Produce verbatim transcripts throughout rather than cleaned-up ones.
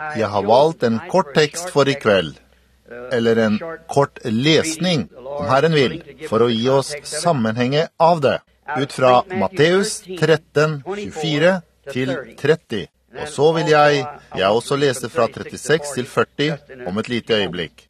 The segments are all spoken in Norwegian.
Jeg har valgt en kort tekst for i kveld, eller en kort lesning, om Herren vil, for å gi oss sammenhenge av det, ut fra Matteus tretten, tjuefire til tretti. Og så vil jeg, jeg også lese fra trettiseks til førti om et lite øyeblikk.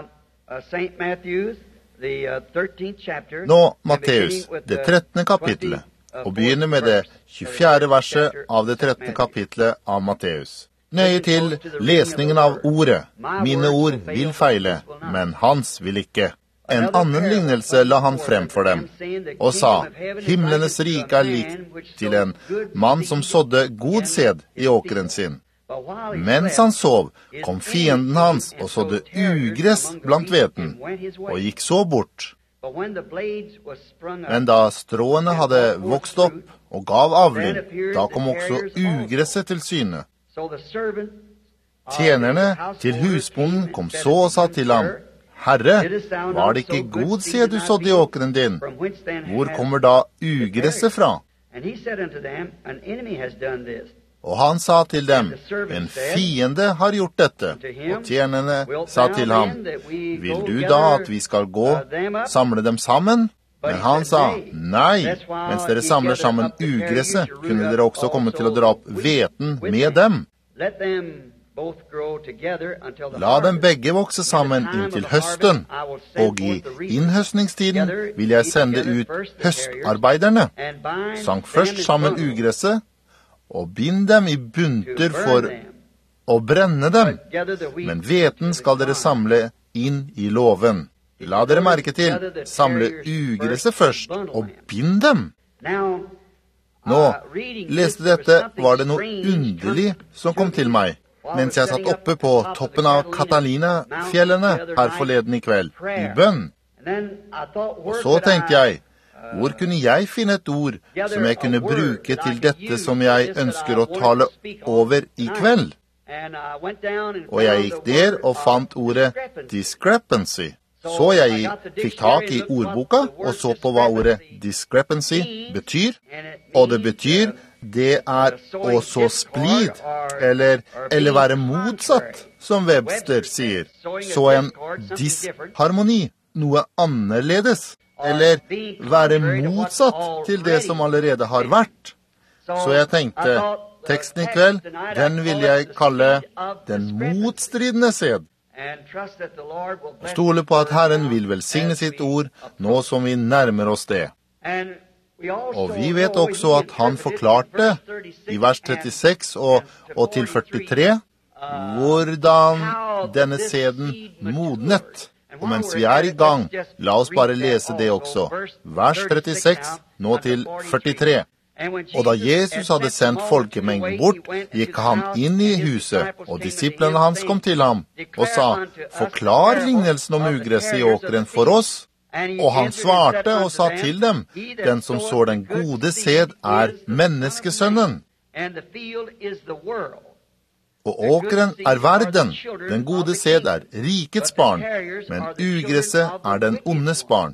Nå, Matteus, det trettende kapitlet, og begynner med det tjuefjerde verset av det trettende kapitlet av Matteus. Nøye til lesningen av ordet. Mine ord vil feile, men hans vil ikke. En annen lignelse la han frem for dem, og sa, himlenes rike er likt til en mann som sådde god sæd i åkeren sin. Mens han sov, kom fienden hans og sådde ugress blant hveten, og gikk så bort. Men da stråene hadde vokst opp og gav avling, da kom også ugresset til syne. Tjenerne til husbonden kom så og sa til ham, Herre, var det ikke god sæd du sådde i åkeren din? Hvor kommer da ugresset fra? Og han sa til dem, en fiende har gjort dette. Og tjenerne sa til ham, vil du da at vi skal gå, samle dem sammen? Men han sa, nei, mens dere samler sammen ugresset, kunne dere også komme til å dra opp hveten med dem. La dem begge vokse sammen inntil høsten, og i innhøstningstiden vil jeg sende ut høstarbeiderne. Sank først sammen ugresset, og bind dem i bunter for å brenne dem, men hveten skal dere samle inn i låven. La dere merke til, samle ugresset først, og bind dem. Nå, leste dette, var det noe underlig som kom til meg, mens jeg satt oppe på toppen av Catalina-fjellene her forleden i kveld, i bønn. Og så tenkte jeg, hvor kunne jeg finne et ord som jeg kunne bruke til dette som jeg ønsker å tale over i kveld? Og jeg gikk der og fant ordet discrepancy. Så jeg fikk tak i ordboka og så på hva ordet discrepancy betyr. Og det betyr, det er å så splid, eller, eller være motsatt, som Webster sier. Så en disharmoni, noe annerledes, eller være motsatt til det som allerede har vært. Så jeg tenkte, teksten i kveld, den vil jeg kalle den motstridende sæd. Stole på at Herren vil velsigne sitt ord, nå som vi nærmer oss det. Og vi vet også at han forklarte i vers trettiseks og, og til førtitre, hvordan denne sæden modnet. Og mens vi er i gang, la oss bare lese det også. Vers trettiseks, nå til førtitre. Og da Jesus hadde sendt folkemengden bort, gikk han inn i huset, og disiplene hans kom til ham, og sa, forklar lignelsen om ugresset i åkeren for oss. Og han svarte og sa til dem, den som sår den gode sæd er menneskesønnen. Og åkeren er verden, den gode sæd er rikets barn, men ugresset er den ondes barn.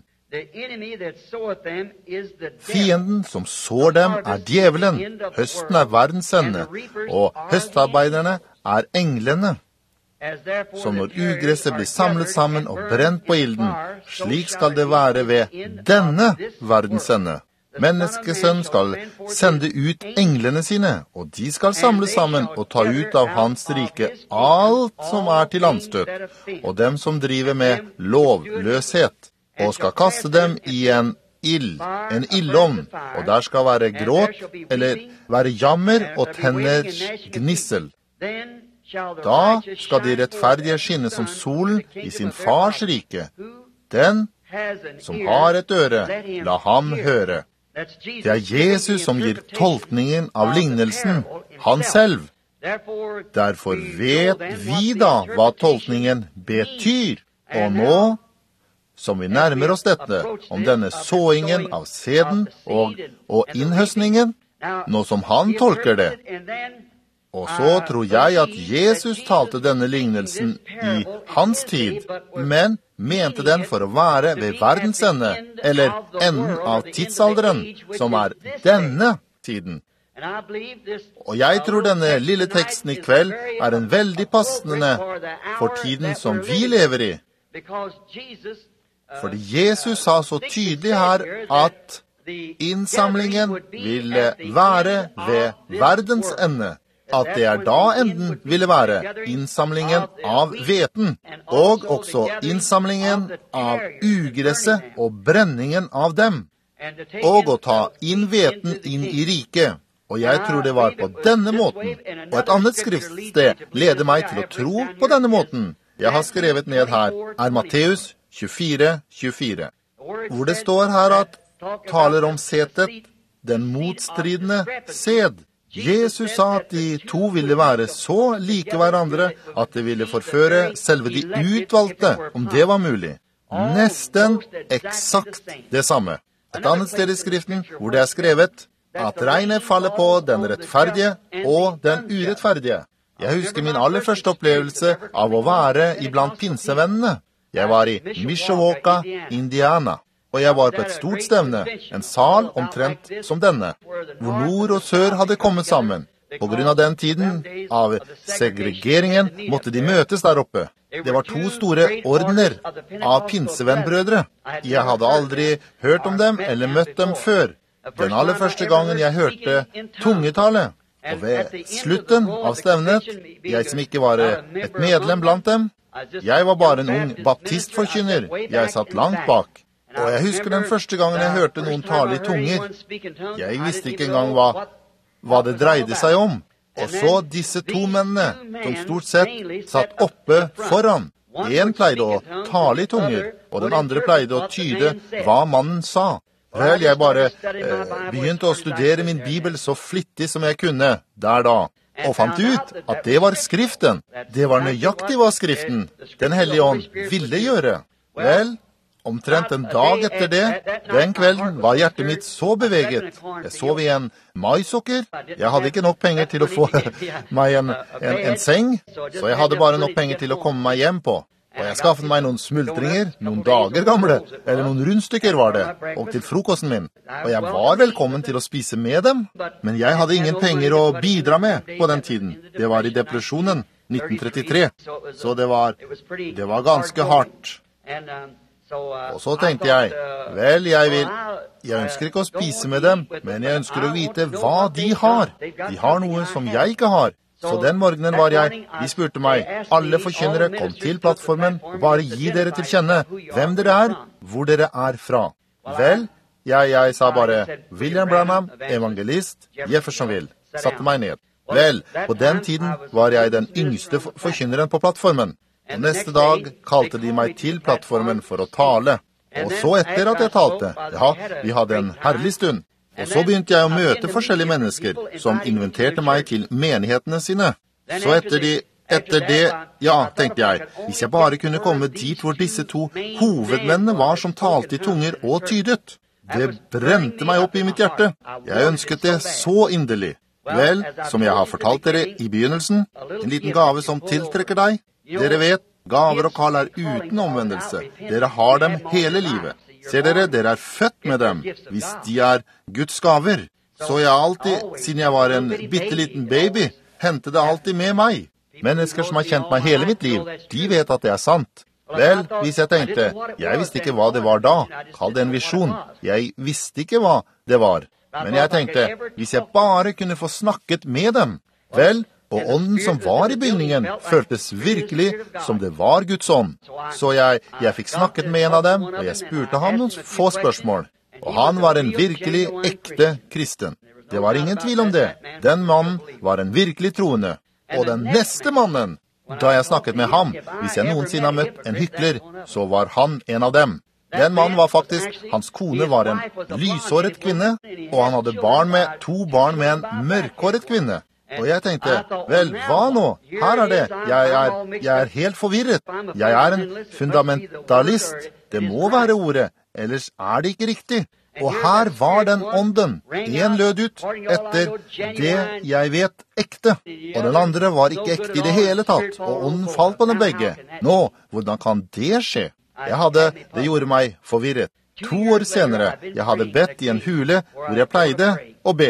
Fienden som sår dem er djevelen, høsten er verdens ende, og høstarbeiderne er englene. Så når ugresset blir samlet sammen og brent på ilden, slik skal det være ved denne verdens ende. Menneskesønnen skal sende ut englene sine, og de skal samle sammen og ta ut av hans rike alt som er til anstøt, og dem som driver med lovløshet, og skal kaste dem i en ild, en ildovn, og der skal være gråt, eller være jammer og tenners gnissel. Da skal de rettferdige skinne som solen i sin fars rike. Den som har et øre, la ham høre. Det er Jesus som gir tolkningen av lignelsen, han selv. Derfor vet vi da hva tolkningen betyr, og nå, som vi nærmer oss dette, om denne såingen av sæden og, og innhøstningen, nå som han tolker det. Og så tror jeg at Jesus talte denne lignelsen i hans tid, men mente den for å være ved verdens ende, eller enden av tidsalderen, som er denne tiden. Og jeg tror denne lille teksten i kveld er en veldig passende for tiden som vi lever i. Fordi Jesus sa så tydelig her at innsamlingen ville være ved verdens ende. At det er da enden ville være innsamlingen av hveten, og også innsamlingen av ugresset og brenningen av dem, og å ta inn hveten inn i riket. Og jeg tror det var på denne måten. Og et annet skriftsted leder meg til å tro på denne måten. Jeg har skrevet ned her, er Matteus tjuefire tjuefire, hvor det står her at taler om setet, den motstridende sed. Jesus sa at de to ville være så like hverandre at det ville forføre selve de utvalgte, om det var mulig. Nesten eksakt det samme. Et annet sted i skriften hvor det er skrevet at regnet faller på den rettferdige og den urettferdige. Jeg husker min aller første opplevelse av å være iblant pinsevennene. Jeg var i Mishawaka, Indiana. Og jeg var på et stort stevne, en sal omtrent som denne, hvor nord og sør hadde kommet sammen. På grunn av den tiden, av segregeringen, måtte de møtes der oppe. Det var to store ordener av pinsevennbrødre. Jeg hadde aldri hørt om dem eller møtt dem før. Den aller første gangen jeg hørte tungetale, og ved slutten av stevnet, jeg som ikke var et medlem blant dem, jeg var bare en ung baptistforkynner, jeg satt langt bak. Og jeg husker den første gangen jeg hørte noen tale i tunger. Jeg visste ikke engang hva, hva det dreide seg om. Og så disse to mennene, som stort sett satt oppe foran. En pleide å tale i tunger, og den andre pleide å tyde hva mannen sa. Vel, jeg bare eh, begynte å studere min bibel så flittig som jeg kunne der da. Og fant ut at det var skriften. Det var nøyaktig hva skriften, den hellige ånd, ville gjøre. Vel, omtrent en dag etter det, den kvelden, var hjertet mitt så beveget. Jeg sov i en maisukker. Jeg hadde ikke nok penger til å få meg en, en, en seng, så jeg hadde bare nok penger til å komme meg hjem på. Og jeg skaffet meg noen smultringer, noen dager gamle, eller noen rundstykker var det, og til frokosten min. Og jeg var velkommen til å spise med dem, men jeg hadde ingen penger å bidra med på den tiden. Det var i depresjonen, nitten trettitre, så det var, det var ganske hardt. Og så tenkte jeg, vel, jeg vil, jeg ønsker ikke å spise med dem, men jeg ønsker å vite hva de har. De har noe som jeg ikke har. Så den morgenen var jeg, de spurte meg, alle forkynnere kom til plattformen, og bare gi dere til kjenne hvem dere er, hvor dere er fra. Vel, jeg, jeg sa bare, William Branham, evangelist, Jeffersonville, satte meg ned. Vel, på den tiden var jeg den yngste forkynneren på plattformen. Og neste dag kalte de meg til plattformen for å tale. Og så etter at jeg talte, ja, vi hadde en herlig stund. Og så begynte jeg å møte forskjellige mennesker som inviterte meg til menighetene sine. Så etter, de, etter det, ja, tenkte jeg, hvis jeg bare kunne komme dit hvor disse to hovedmennene var som talte i tunger og tydet. Det brente meg opp i mitt hjerte. Jeg ønsket det så inderlig. Vel, som jeg har fortalt dere i begynnelsen, en liten gave som tiltrekker deg. Dere vet, gaver og kall er uten omvendelse. Dere har dem hele livet. Ser dere, dere er født med dem, hvis de er Guds gaver. Så jeg alltid, siden jeg var en bitteliten baby, hentet det alltid med meg. Mennesker som har kjent meg hele mitt liv, de vet at det er sant. Vel, hvis jeg tenkte, jeg visste ikke hva det var da, kall det en visjon. Jeg visste ikke hva det var. Men jeg tenkte, hvis jeg bare kunne få snakket med dem, vel, og ånden som var i bygningen føltes virkelig som det var Guds ånd. Så jeg, jeg fikk snakket med en av dem, og jeg spurte ham noen få spørsmål. Og han var en virkelig ekte kristen. Det var ingen tvil om det. Den mannen var en virkelig troende. Og den neste mannen, da jeg snakket med ham, hvis jeg noensinne har møtt en hykler, så var han en av dem. Den mannen var faktisk, hans kone var en lyshåret kvinne, og han hadde barn med, to barn med en mørkhåret kvinne. Og jeg tenkte, vel, hva nå? Her er det. Jeg er, jeg er helt forvirret. Jeg er en fundamentalist. Det må være ordet, ellers er det ikke riktig. Og her var den ånden. En lød ut etter det jeg vet ekte. Og den andre var ikke ekte i det hele tatt. Og ånden falt på den begge. Nå, hvordan kan det skje? Jeg hadde, det gjorde meg forvirret. To år senere, jeg hadde bedt i en hule hvor jeg pleide å be.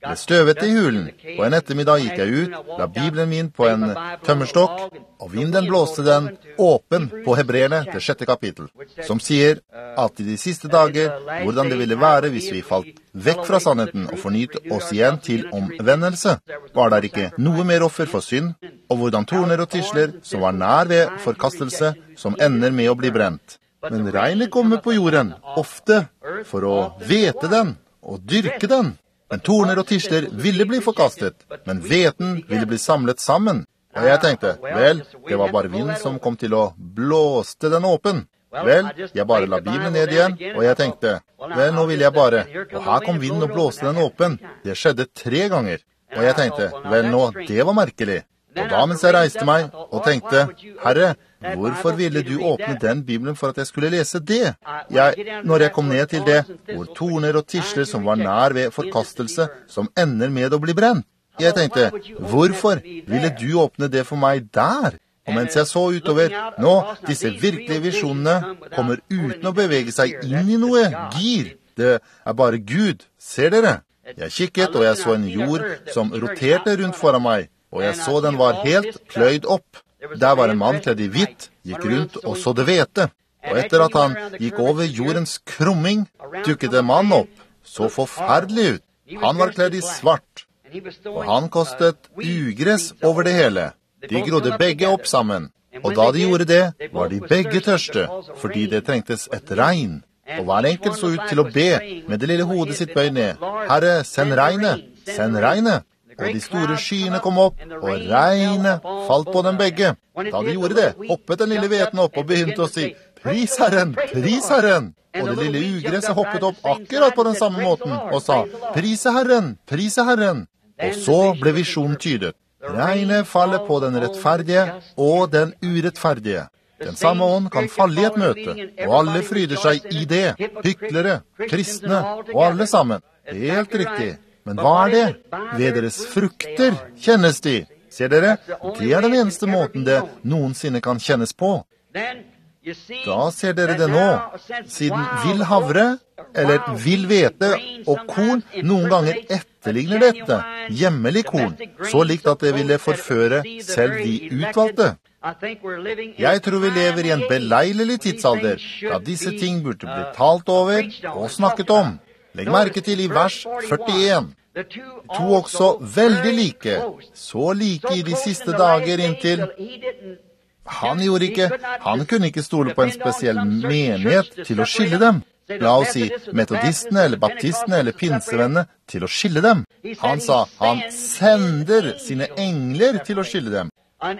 ble støvete i hulen. På en ettermiddag gikk jeg ut, la Bibelen min på en tømmerstokk, og vinden blåste den åpen på Hebreerne til sjette kapittel, som sier at i de siste dager, hvordan det ville være hvis vi falt vekk fra sannheten og fornyet oss igjen til omvendelse, var der ikke noe mer offer for synd, og hvordan torner og tisler, som var nær ved forkastelse, som ender med å bli brent. Men regnet kommer på jorden, ofte, for å vete den og dyrke den. Men torner og tisler ville bli forkastet, men veten ville bli samlet sammen. Og jeg tenkte, vel, det var bare vind som kom til å blåste den åpen. Vel, jeg bare la Bibelen ned igjen, og jeg tenkte, vel, nå vil jeg bare, og her kom vinden og blåste den åpen. Det skjedde tre ganger. Og jeg tenkte, vel nå, det var merkelig. Og da mens jeg reiste meg og tenkte, Herre, hvorfor ville du åpne den Bibelen for at jeg skulle lese det? Jeg, når jeg kom ned til det, hvor torner og tisler som var nær ved forkastelse, som ender med å bli brent. Jeg tenkte, hvorfor ville du åpne det for meg der? Og mens jeg så utover, nå, disse virkelige visjonene kommer uten å bevege seg inn i noe gir. Det er bare Gud, ser dere? Jeg kikket, og jeg så en jord som roterte rundt foran meg, og jeg så den var helt pløyd opp. Der var en mann kledd i hvitt, gikk rundt og så det hvete. Og etter at han gikk over jordens krumming, dukket en mann opp, så forferdelig ut. Han var kledd i svart, og han kostet ugress over det hele. De grodde begge opp sammen, og da de gjorde det, var de begge tørste, fordi det trengtes et regn. Og hver enkelt så ut til å be, med det lille hodet sitt bøy ned. Herre, send regnet, send regnet. Og de store skyene kom opp, og regnet falt på dem begge. Da de gjorde det, hoppet den lille hveten opp og begynte å si, pris Herren, pris Herren. Og det lille ugresset hoppet opp akkurat på den samme måten og sa, prise Herren, prise Herren. Og så ble visjonen tydet. Regnet faller på den rettferdige og den urettferdige. Den samme ånd kan falle i et møte, og alle fryder seg i det. Hyklere, kristne og alle sammen. Helt riktig. Men hva er det? Ved deres frukter kjennes de. Ser dere? Det er den eneste måten det noensinne kan kjennes på. Da ser dere det nå. Siden vill havre, eller vill hvete og korn noen ganger etterligner dette, hjemmelig korn, så likt at det ville forføre selv de utvalgte. Jeg tror vi lever i en beleidelig tidsalder, da disse ting burde bli talt over og snakket om. Legg merke til i vers førtien. To også veldig like, så like i de siste dager inntil. Han gjorde ikke, han kunne ikke stole på en spesiell menighet til å skille dem. La oss si metodistene eller baptistene eller pinsevennene til å skille dem. Han sa, han sender sine engler til å skille dem.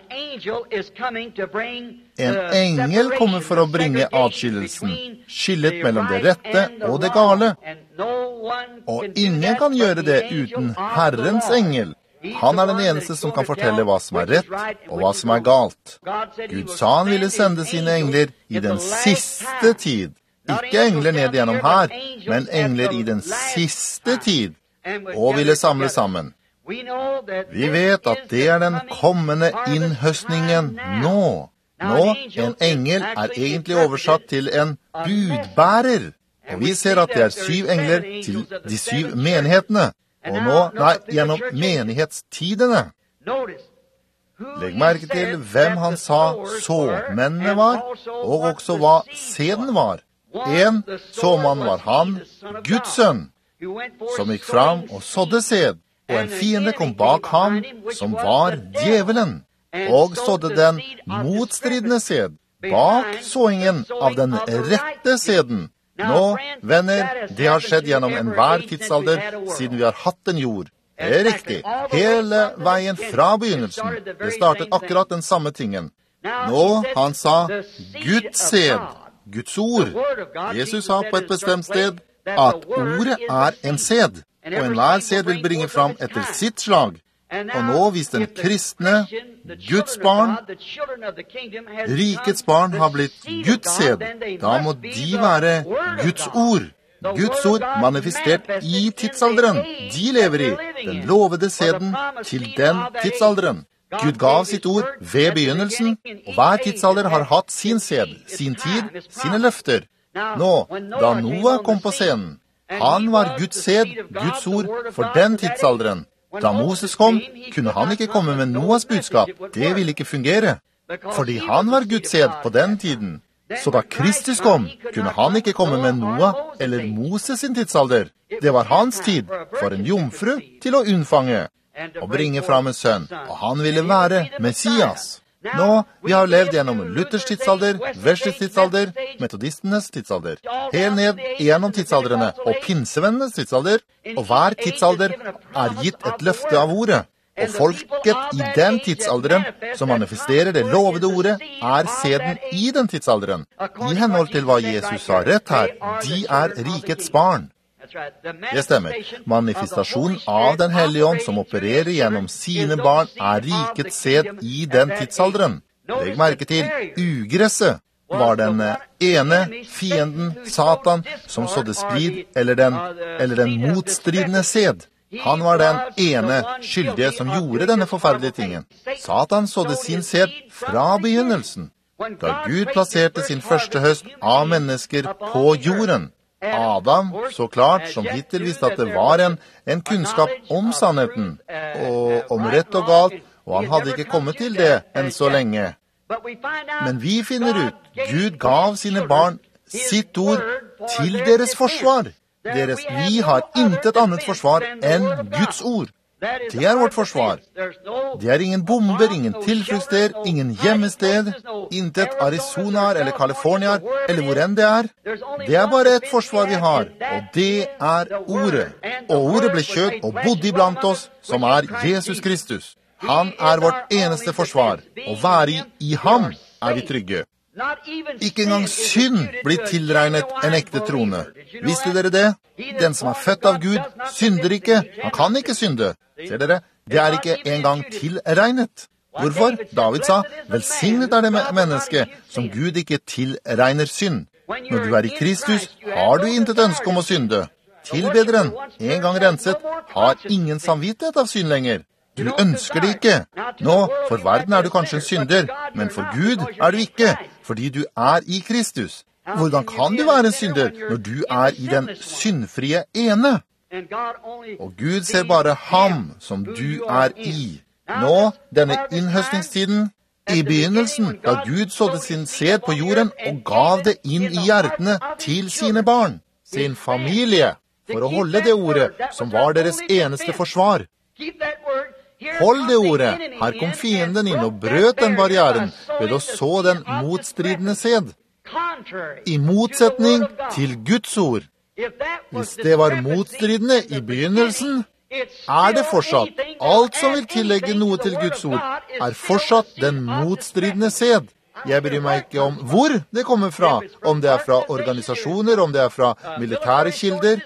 En engel kommer for å bringe atskillelsen, skillet mellom det rette og det gale. Og ingen kan gjøre det uten Herrens engel. Han er den eneste som kan fortelle hva som er rett og hva som er galt. Gud sa han ville sende sine engler i den siste tid. Ikke engler ned gjennom her, men engler i den siste tid, og ville samle sammen. Vi vet at det er den kommende innhøstningen nå. Nå, en engel er egentlig oversatt til en budbærer. Og vi ser at det er syv engler til de syv menighetene. Og nå, nei, gjennom menighetstidene. Legg merke til hvem han sa såmennene var, og også hva seden var. En såmann var han, Guds sønn, som gikk fram og sådde sæd. Og en fiende kom bak ham, som var djevelen, og sådde den motstridende sæd, bak såingen av den rette sæden. Nå, venner, det har skjedd gjennom enhver tidsalder, siden vi har hatt en jord. Det er riktig, hele veien fra begynnelsen. Det startet akkurat den samme tingen. Nå, han sa, Guds sæd, Guds ord. Jesus sa på et bestemt sted, at ordet er en sæd. Og enhver sæd vil bringe fram etter sitt slag. Og nå, hvis den kristne, Guds barn, rikets barn har blitt Guds sæd, da må de være Guds ord. Guds ord manifestert i tidsalderen. De lever i den lovede sæden til den tidsalderen. Gud gav sitt ord ved begynnelsen, og hver tidsalder har hatt sin sæd, sin tid, sine løfter. Nå, da Noah kom på scenen, Han var Guds sæd, Guds ord, for den tidsalderen. Da Moses kom, kunne han ikke komme med Noas budskap. Det ville ikke fungere, fordi han var Guds sæd på den tiden. Så da Kristus kom, kunne han ikke komme med Noah eller Moses sin tidsalder. Det var hans tid for en jomfru til å unnfange og bringe fram en sønn, og han ville være Messias. Nå, vi har levd gjennom Luthers tidsalder, Wesley's tidsalder, metodistenes tidsalder, helt ned gjennom tidsaldrene og pinsevennenes tidsalder, og hver tidsalder er gitt et løfte av ordet. Og folket i den tidsalderen som manifesterer det lovede ordet, er seden i den tidsalderen. I henhold til hva Jesus sa rett her, de er rikets barn. Det stemmer. Manifestasjon av den hellige ånd som opererer gjennom sine barn er rikets sæd i den tidsalderen. Legg merke til, ugresset var den ene fienden, Satan, som sådde splid, eller den, eller den motstridende sæd. Han var den ene skyldige som gjorde denne forferdelige tingen. Satan sådde sin sæd fra begynnelsen, da Gud plasserte sin første høst av mennesker på jorden. Adam, så klart, som hittil visste at det var en, en kunnskap om sannheten, og om rett og galt, og han hadde ikke kommet til det enn så lenge. Men vi finner ut, Gud gav sine barn sitt ord til deres forsvar. Deres, vi har intet annet forsvar enn Guds ord. Det er vårt forsvar. Det er ingen bomber, ingen tilfluktssted, ingen hjemmested, intet Arizonaer eller Californiaer, eller hvor enn det er. Det er bare et forsvar vi har, og det er ordet. Og ordet ble kjøtt og bodde iblant oss, som er Jesus Kristus. Han er vårt eneste forsvar, og være i, i ham er vi trygge. Ikke engang synd blir tilregnet en ekte trone. Visste dere det? Den som er født av Gud, synder ikke. Han kan ikke synde. Ser dere? Det er ikke engang tilregnet. Hvorfor? David sa, velsignet er det menneske som Gud ikke tilregner synd. Når du er i Kristus, har du intet ønske om å synde. Tilbederen, en gang renset, har ingen samvittighet av synd lenger. Du ønsker det ikke. Nå, for verden er du kanskje en synder, men for Gud er du ikke, fordi du er i Kristus. Hvordan kan du være en synder når du er i den syndfrie ene? Og Gud ser bare ham som du er i. Nå, denne innhøstningstiden, i begynnelsen, da Gud sådde sin sæd på jorden og gav det inn i hjertene til sine barn, sin familie, for å holde det ordet som var deres eneste forsvar. Hold det ordet. Her kom fienden inn og brøt den barrieren ved å så den motstridende sæd. I motsetning til Guds ord. Hvis det var motstridende i begynnelsen, er det fortsatt. Alt som vil tillegge noe til Guds ord, er fortsatt den motstridende sæd. Jeg bryr meg ikke om hvor det kommer fra, om det er fra organisasjoner, om det er fra militære kilder,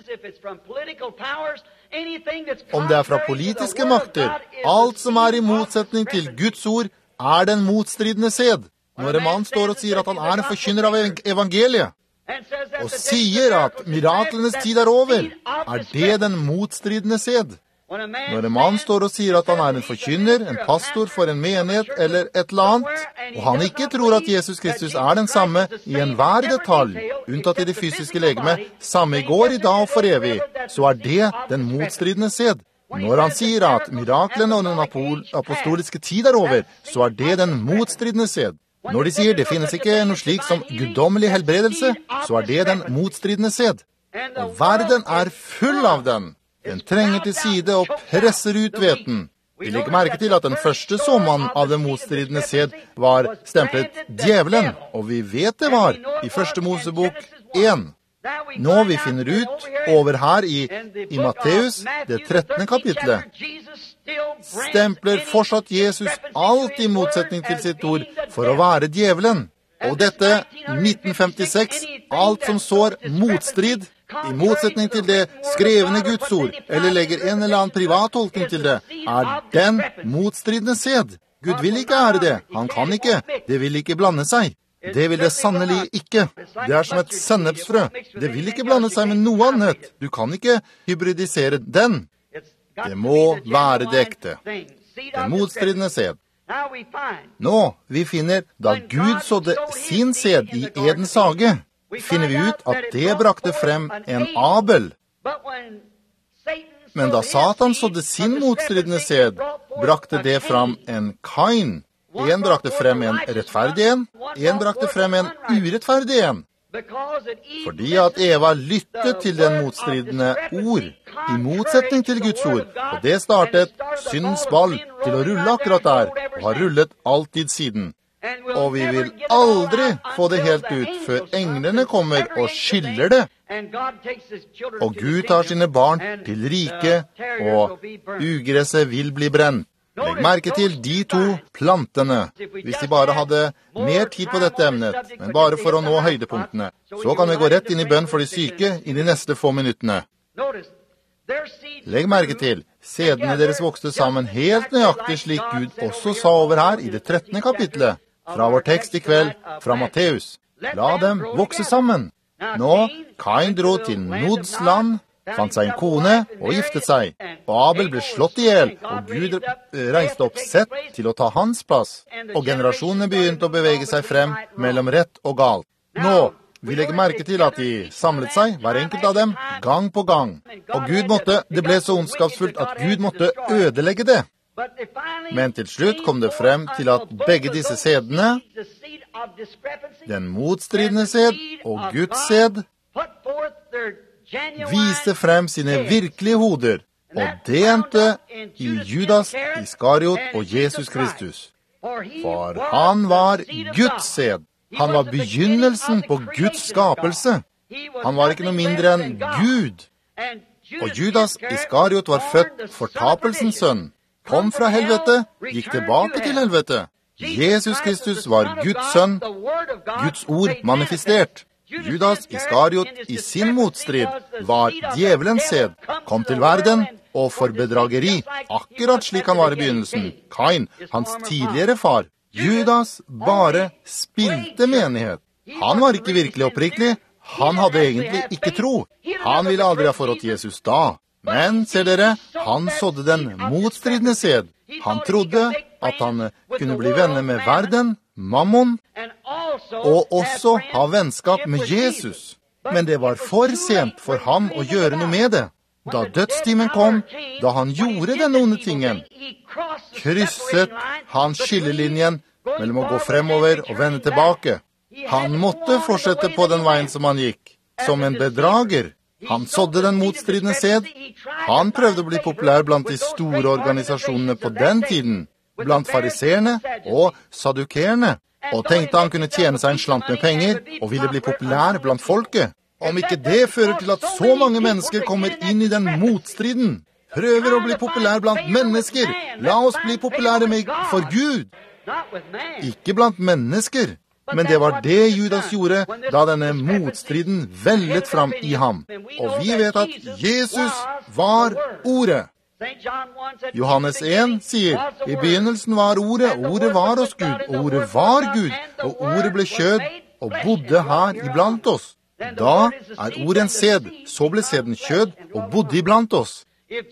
om det er fra politiske makter. Alt som er i motsetning til Guds ord, er den motstridende sæd. Når en mann står og sier at han er en forkynner av evangeliet, og sier at miraklenes tid er over, er det den motstridende sæd. Når en mann står og sier at han er en forkynner, en pastor for en menighet eller et eller annet, og han ikke tror at Jesus Kristus er den samme i enhver detalj, unntatt i det fysiske legeme, samme i går, i dag og for evig, så er det den motstridende sæd. Når han sier at miraklene og den apostoliske tid er over, så er det den motstridende sæd. Når de sier det finnes ikke noe slik som guddommelig helbredelse, så er det den motstridende sæd. Og verden er full av den. Den trenger til side og presser ut hveten. Vi legger merke til at den første såmannen av den motstridende sæd var stemplet djevelen, og vi vet det var i første Mosebok én. Nå vi finner ut over her i, i Matteus, det trettende kapitlet, stempler fortsatt Jesus alt i motsetning til sitt ord for å være djevelen. Og dette, nitten femtiseks, alt som sår motstrid, i motsetning til det skrevne Guds ord, eller legger en eller annen privat tolkning til det, er den motstridende sæd. Gud vil ikke ære det. Han kan ikke. Det vil ikke blande seg. Det vil det sannelig ikke. Det er som et sennepsfrø. Det vil ikke blande seg med noe annet. Du kan ikke hybridisere den. Det må være det ekte. Den motstridende sæd. Nå, vi finner, da Gud sådde sin sæd i Edens hage, finner vi ut at det brakte frem en Abel. Men da Satan sådde sin motstridende sæd, brakte det fram en Kain. En brakte frem en rettferdig en, en brakte frem en urettferdig en. Fordi at Eva lyttet til den motstridende ord, i motsetning til Guds ord, og det startet syndens ball til å rulle akkurat der, og har rullet alltid siden. Og vi vil aldri få det helt ut før englene kommer og skiller det. Og Gud tar sine barn til riket, og ugresset vil bli brent. Legg merke til de to plantene. Hvis de bare hadde mer tid på dette emnet, men bare for å nå høydepunktene, så kan vi gå rett inn i bønn for de syke i de neste få minuttene. Legg merke til, sædene deres vokste sammen helt nøyaktig slik Gud også sa over her i det trettende kapitlet, fra vår tekst i kveld, fra Matteus. La dem vokse sammen. Nå, Kain dro til Nods land, fant seg en kone og giftet seg. Og Abel ble slått ihjel, og Gud reiste opp Sett til å ta hans plass. Og generasjonene begynte å bevege seg frem mellom rett og galt. Nå, vi legger merke til at de samlet seg, hver enkelt av dem, gang på gang. Og Gud måtte, det ble så ondskapsfullt at Gud måtte ødelegge det. Men til slutt kom det frem til at begge disse sædene, den motstridende sæd og Guds sæd, viste frem sine virkelige hoder, og det endte i Judas Iskariot og Jesus Kristus. For han var Guds sæd. Han var begynnelsen på Guds skapelse. Han var ikke noe mindre enn Gud. Og Judas Iskariot var født fortapelsens sønn. Kom fra helvete, gikk tilbake til helvete. Jesus Kristus var Guds sønn, Guds ord manifestert. Judas Iskariot i sin motstrid var djevelens sæd, kom til verden og for bedrageri, akkurat slik han var i begynnelsen. Kain, hans tidligere far. Judas bare spilte menighet. Han var ikke virkelig oppriktig, han hadde egentlig ikke tro. Han ville aldri ha forrådt Jesus da. Men, ser dere, han sådde den motstridende sæd. Han trodde at han kunne bli venner med verden, mammon, og også ha vennskap med Jesus. Men det var for sent for ham å gjøre noe med det. Da dødstimen kom, da han gjorde denne onde tingen, krysset han skillelinjen mellom å gå fremover og vende tilbake. Han måtte fortsette på den veien som han gikk, som en bedrager. Han sådde den motstridende sæd. Han prøvde å bli populær blant de store organisasjonene på den tiden, blant fariserene og sadukerne, og tenkte han kunne tjene seg en slant med penger og ville bli populær blant folket. Om ikke det fører til at så mange mennesker kommer inn i den motstriden, prøver å bli populær blant mennesker, la oss bli populære med for Gud, ikke blant mennesker. Men det var det Judas gjorde da denne motstriden vellet fram i ham. Og vi vet at Jesus var Ordet. Johannes en sier, i begynnelsen var Ordet, Ordet var hos Gud, og Ordet var Gud, og Ordet ble kjød og bodde her iblant oss. Da er Ordet en sæd, så ble sæden kjød og bodde iblant oss.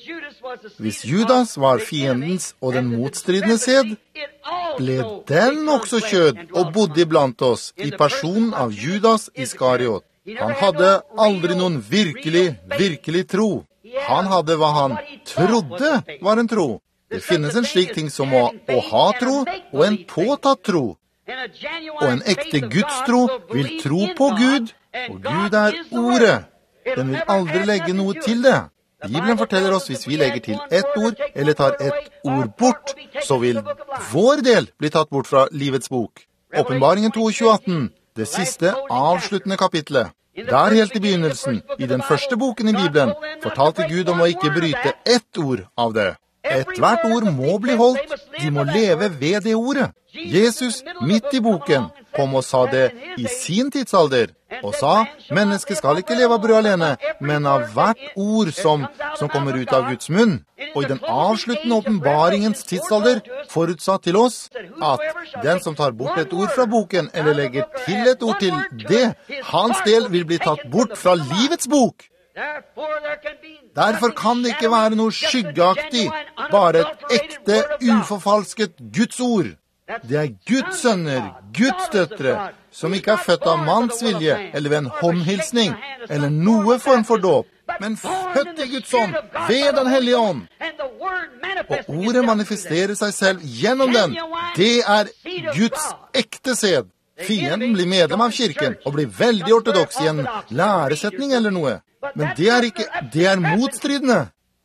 Hvis Judas var fiendens og den motstridende sæd, ble den også kjød og bodde iblant oss i personen av Judas Iskariot. Han hadde aldri noen virkelig, virkelig tro. Han hadde hva han trodde var en tro. Det finnes en slik ting som å, å ha tro og en påtatt tro. Og en ekte Guds tro vil tro på Gud, og Gud er Ordet. Den vil aldri legge noe til det. Bibelen forteller oss hvis vi legger til ett ord, eller tar ett ord bort, så vil vår del bli tatt bort fra livets bok. Åpenbaringen tjueto atten, det siste avsluttende kapitlet. Der helt i begynnelsen, i den første boken i Bibelen, fortalte Gud om å ikke bryte ett ord av det. Et hvert ord må bli holdt, de må leve ved det ordet. Jesus, midt i boken, kom og sa det i sin tidsalder, og sa, mennesket skal ikke leve av brød alene, men av hvert ord som, som kommer ut av Guds munn. Og i den avsluttende åpenbaringens tidsalder forutsatt til oss, at den som tar bort et ord fra boken, eller legger til et ord til det, hans del vil bli tatt bort fra livets bok. Derfor kan det ikke være noe skyggeaktig, bare et ekte, uforfalsket Guds ord. Det er Guds sønner, Guds døtre, som ikke er født av manns vilje, eller ved en håndhilsning, eller noe form for dåp, men født i Guds ånd, ved den hellige ånd. Og ordet manifesterer seg selv gjennom den. Det er Guds ekte sæd. Fienden blir medlem av kirken og blir veldig ortodoks i en læresetning eller noe. Men det er ikke, det er motstridende.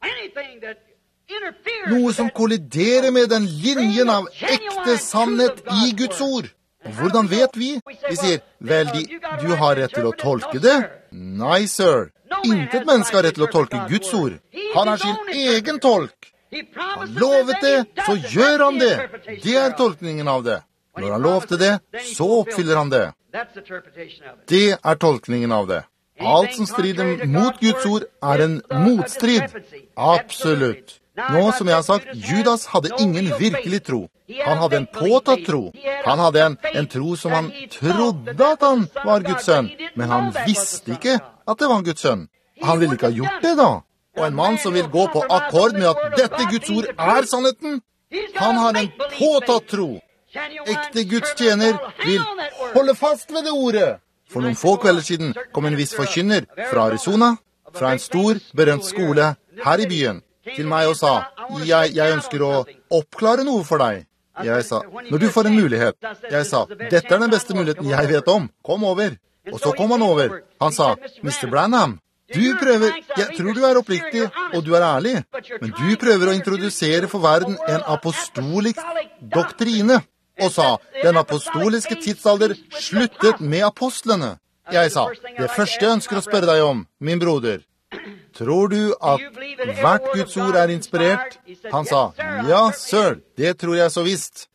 Noe som kolliderer med den linjen av ekte sannhet i Guds ord. Hvordan vet vi? Vi sier, vel, de, du har rett til å tolke det. Nei, sir. Intet menneske har rett til å tolke Guds ord. Han er sin egen tolk. Han lovet det, så gjør han det. Det er tolkningen av det. Når han lovte det, så oppfyller han det. Det er tolkningen av det. Alt som strider mot Guds ord er en motstrid. Absolutt. Nå, som jeg har sagt, Judas hadde ingen virkelig tro. Han hadde en påtatt tro. Han hadde en, en tro som han trodde at han var Guds sønn, men han visste ikke at det var Guds sønn. Han ville ikke ha gjort det da. Og en mann som vil gå på akkord med at dette Guds ord er sannheten, han har en påtatt tro. Ekte Guds tjener vil holde fast ved det ordet. For noen få kvelder siden kom en viss forkynner fra Arizona, fra en stor, berømt skole her i byen, til meg og sa, jeg, jeg ønsker å oppklare noe for deg. Jeg sa, når du får en mulighet. Jeg sa, dette er den beste muligheten jeg vet om. Kom over. Og så kom han over. Han sa, mister Branham, du prøver, jeg tror du er oppriktig, og du er ærlig, men du prøver å introdusere for verden en apostolisk doktrine. Og sa, den apostoliske tidsalder sluttet med apostlene. Jeg sa, det første jeg ønsker å spørre deg om, min broder, tror du at hvert Guds ord er inspirert? Han sa, ja, sir, det tror jeg så visst.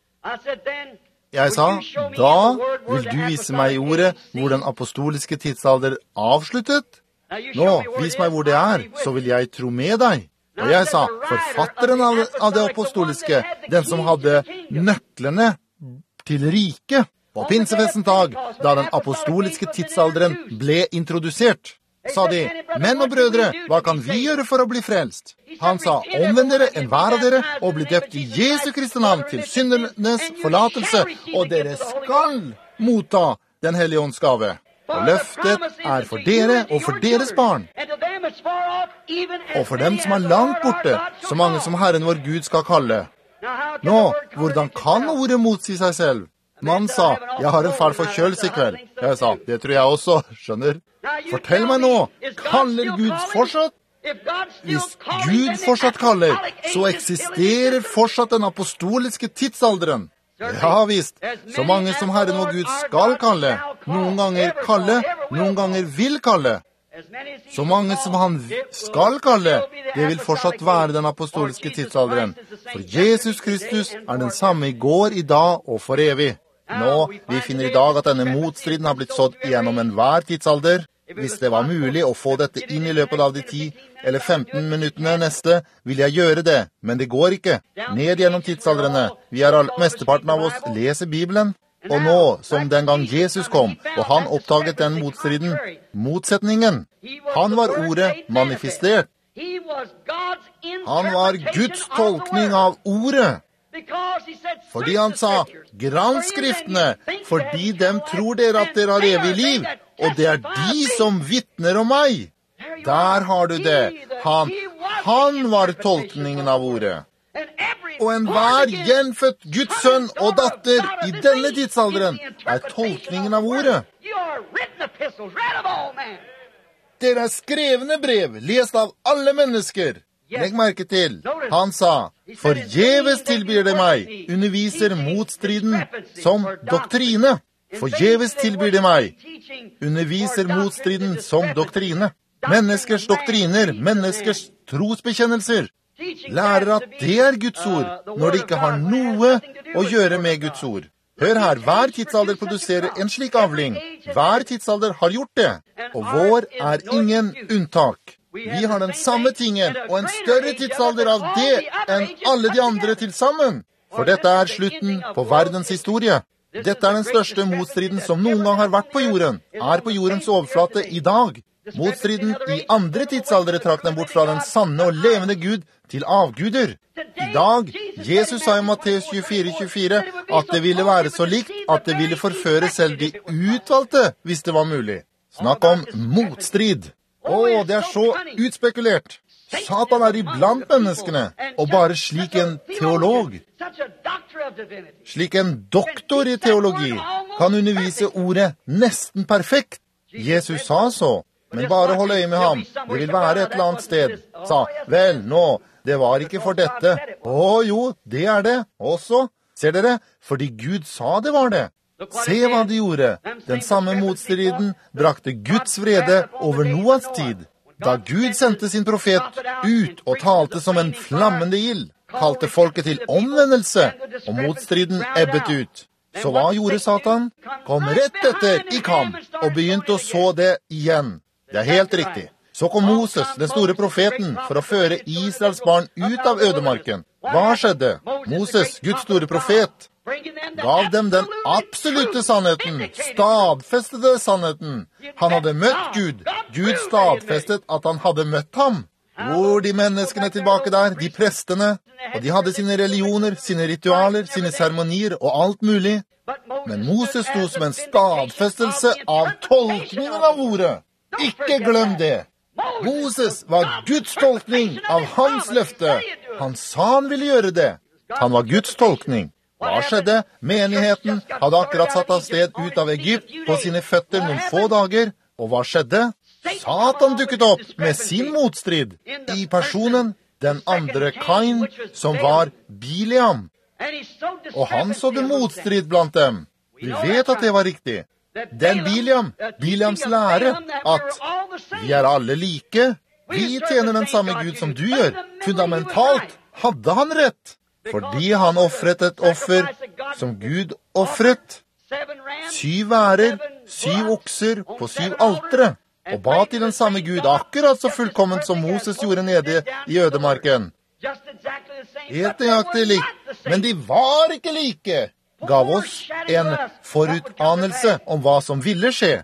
Jeg sa, da vil du vise meg i ordet hvor den apostoliske tidsalder avsluttet? Nå, vis meg hvor det er, så vil jeg tro med deg. Og jeg sa, forfatteren av, av det apostoliske, den som hadde nøklene til riket, på pinsefestens dag, da den apostoliske tidsalderen ble introdusert, sa de, menn og brødre, hva kan vi gjøre for å bli frelst? Han sa, omvend dere, enhver av dere, og bli døpt i Jesu Kristi navn til syndernes forlatelse, og dere skal motta den hellige ånds gave. Og løftet er for dere og for deres barn. Og for dem som er langt borte, så mange som Herren vår Gud skal kalle. Nå, hvordan kan ordet motsi seg selv? Man sa, jeg har en fæl forkjølelse i kveld. Jeg sa, det tror jeg også, skjønner. Fortell meg nå, kaller Gud fortsatt? Hvis Gud fortsatt kaller, så eksisterer fortsatt den apostoliske tidsalderen. Ja visst, så mange som Herren og Gud skal kalle, noen ganger kalle, noen ganger vil kalle. Så mange som han skal kalle, det vil fortsatt være den apostoliske tidsalderen. For Jesus Kristus er den samme i går, i dag og for evig. Nå, vi finner i dag at denne motstriden har blitt sådd gjennom enhver tidsalder. Hvis det var mulig å få dette inn i løpet av de ti eller femten minuttene neste, vil jeg gjøre det, men det går ikke. Ned gjennom tidsaldrene. Vi er all, mesteparten av oss leser Bibelen. Og nå, som den gang Jesus kom, og han oppdaget den motstriden, motsetningen, han var ordet manifestert. Han var Guds tolkning av ordet. Fordi han sa, gransk skriftene, fordi dem tror dere at dere har evig liv, og det er de som vittner om meg. Der har du det. Han, han var tolkningen av ordet. Og enhver gjenfødt Guds sønn og datter i denne tidsalderen er tolkningen av ordet. Dere er skrevne brev, lest av alle mennesker. Legg merke til, han sa, forgjeves tilbyr det meg, underviser motstriden som doktrine. Forgjeves tilbyr det meg, underviser motstriden som doktrine. Menneskers doktriner, menneskers trosbekjennelser, lærer at det er Guds ord, når de ikke har noe å gjøre med Guds ord. Hør her, hver tidsalder produserer en slik avling. Hver tidsalder har gjort det, og vår er ingen unntak. Vi har den samme tingen, og en større tidsalder av det enn alle de andre til sammen. For dette er slutten på verdens historie. Dette er den største motstriden som noen gang har vært på jorden, er på jordens overflate i dag. Motstriden i andre tidsaldere trakk dem bort fra den sanne og levende Gud til avguder. I dag, Jesus sa i Matteus tjuefire tjuefire at det ville være så likt at det ville forføre selv de utvalgte, hvis det var mulig. Snakk om motstrid. Å, det er så utspekulert. Satan er iblant menneskene, og bare slik en teolog, slik en doktor i teologi, kan undervise ordet nesten perfekt. Jesus sa så, men bare hold øye med ham, det vil være et eller annet sted. Sa, vel, nå, det var ikke for dette. Å jo, det er det også. Ser dere? Fordi Gud sa det var det. Se hva de gjorde. Den samme motstriden brakte Guds vrede over Noas tid. Da Gud sendte sin profet ut og talte som en flammende ild, kalte folket til omvendelse, og motstriden ebbet ut. Så hva gjorde Satan? Kom rett etter i kamp, og begynte å så det igjen. Det er helt riktig. Så kom Moses, den store profeten, for å føre Israels barn ut av ødemarken. Hva skjedde? Moses, Guds store profet, gav dem den absolutte sannheten, stadfestede sannheten. Han hadde møtt Gud. Gud stadfestet at han hadde møtt ham. Hvor de menneskene tilbake der, de prestene, og de hadde sine religioner, sine ritualer, sine seremonier og alt mulig. Men Moses sto som en stadfestelse av tolkningen av ordet. Ikke glem det. Moses var Guds tolkning av hans løfte. Han sa han ville gjøre det. Han var Guds tolkning. Hva skjedde? Menigheten hadde akkurat satt av sted ut av Egypt på sine føtter noen få dager. Og hva skjedde? Satan dukket opp med sin motstrid i personen, den andre Kain, som var Biliam. Og han sådde motstrid blant dem. Vi vet at det var riktig. Den Biliam, Biliams lære, at vi er alle like. Vi tjener den samme Gud som du gjør. Fundamentalt hadde han rett. Fordi han offret et offer som Gud offret. Syv værer, syv okser på syv altere. Og ba til den samme Gud akkurat så fullkomment som Moses gjorde nede i ødemarken. Helt nøyaktig likt. Men de var ikke like. Gav oss en forutanelse om hva som ville skje.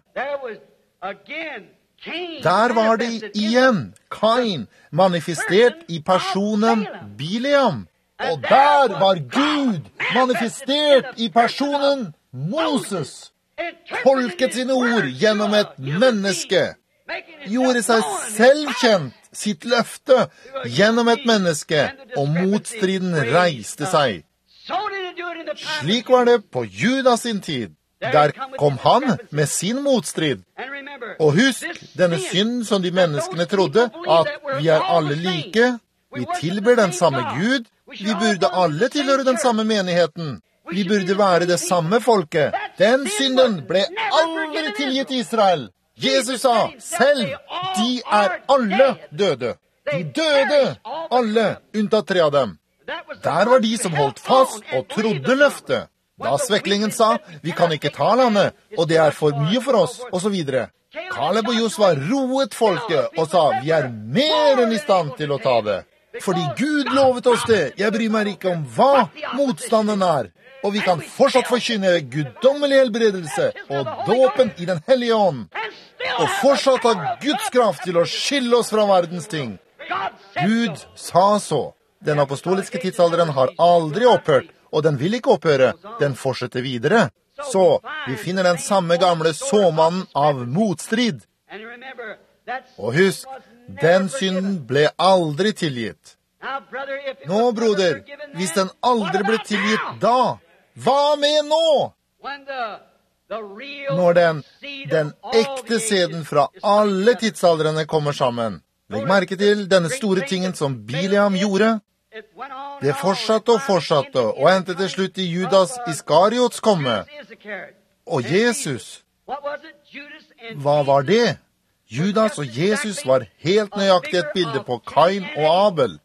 Der var det igjen Kain, manifestert i personen Biliam. Og der var Gud manifestert i personen Moses. Tolket sine ord gjennom et menneske. Gjorde seg selv kjent, sitt løfte, gjennom et menneske, og motstriden reiste seg. Slik var det på Judas sin tid. Der kom han med sin motstrid. Og husk, denne synden som de menneskene trodde, at vi er alle like, vi tilber den samme Gud, vi burde alle tilhøre den samme menigheten. Vi burde være det samme folket. Den synden ble aldri tilgitt Israel. Jesus sa selv, de er alle døde. De døde, alle, unntatt tre av dem. Der var de som holdt fast og trodde løftet. Da sveklingen sa, vi kan ikke ta landet, og det er for mye for oss, og så videre. Kaleb og Josva roet folket og sa, vi er mer enn i stand til å ta det. Fordi Gud lovet oss det. Jeg bryr meg ikke om hva motstanden er. Og vi kan fortsatt forkynne guddommelig helbredelse og dåpen i den hellige ånd. Og fortsatt ha Guds kraft til å skille oss fra verdens ting. Gud sa så. Den apostoliske tidsalderen har aldri opphørt, og den vil ikke opphøre. Den fortsetter videre. Så vi finner den samme gamle såmannen av motstrid. Og husk, den synden ble aldri tilgitt. Nå, broder, hvis den aldri ble tilgitt da, hva med nå? Når den, den ekte seden fra alle tidsaldrene kommer sammen. Legg merke til denne store tingen som Biliam gjorde. Det fortsatte og fortsatte, og endte til slutt i Judas Iskariots komme. Og Jesus, hva var det? Judas og Jesus var helt nøyaktig et bilde på Kain og Abel.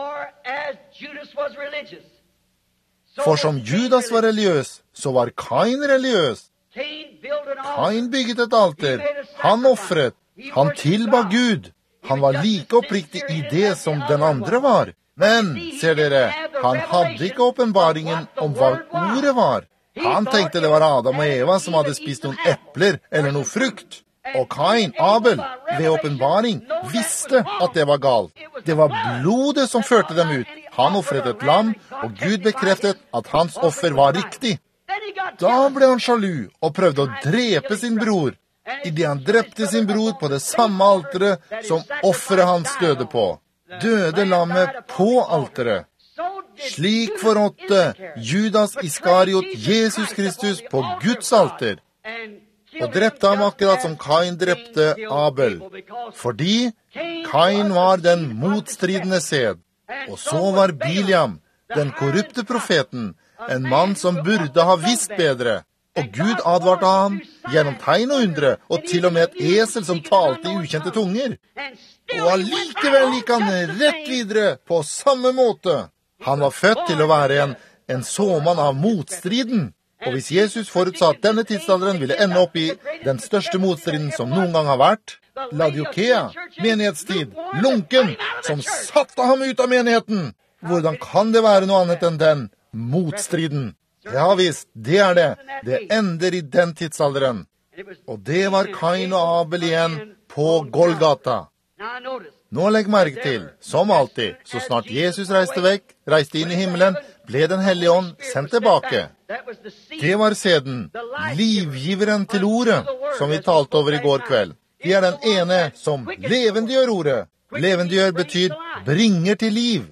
For som Judas var religiøs, så var Kain religiøs. Kain bygget et alter. Han offret. Han tilba Gud. Han var like oppriktig i det som den andre var. Men, ser dere, han hadde ikke åpenbaringen om hva ordet var. Han tenkte det var Adam og Eva som hadde spist noen epler eller noe frukt. Og Kain, Abel, ved åpenbaring, visste at det var galt. Det var blodet som førte dem ut. Han offret et lam, og Gud bekreftet at hans offer var riktig. Da ble han sjalu og prøvde å drepe sin bror. i det han drepte sin bror på det samme alteret som offeret hans døde på. Døde lammet på alteret. Slik forrådte Judas Iskariot Jesus Kristus på Guds alter, og drepte ham akkurat som Kain drepte Abel, fordi Kain var den motstridende sæd, og så var Biliam, den korrupte profeten, en mann som burde ha visst bedre, og Gud advarte ham gjennom tegn og undre, og til og med et esel som talte i ukjente tunger. Og allikevel gikk han rett videre på samme måte. Han var født til å være en, en såmann av motstriden. Og hvis Jesus forutsa at denne tidsalderen ville ende opp i den største motstriden som noen gang har vært, Laodikea, menighetstid, lunken, som satte ham ut av menigheten, hvordan kan det være noe annet enn den motstriden? Ja visst, det er det. Det ender i den tidsalderen. Og det var Kain og Abel igjen på Golgata. Nå legg merke til, som alltid, så snart Jesus reiste vekk, reiste inn i himmelen, ble den hellige ånd sendt tilbake. Det var sæden, livgiveren til ordet, som vi talte over i går kveld. Det er den ene som levendegjør ordet. Levendegjør betyr bringer til liv.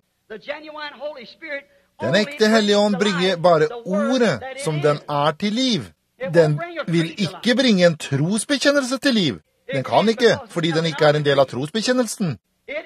Den ekte hellige ånd bringer bare ordet som den er til liv. Den vil ikke bringe en trosbekjennelse til liv. Den kan ikke, fordi den ikke er en del av trosbekjennelsen.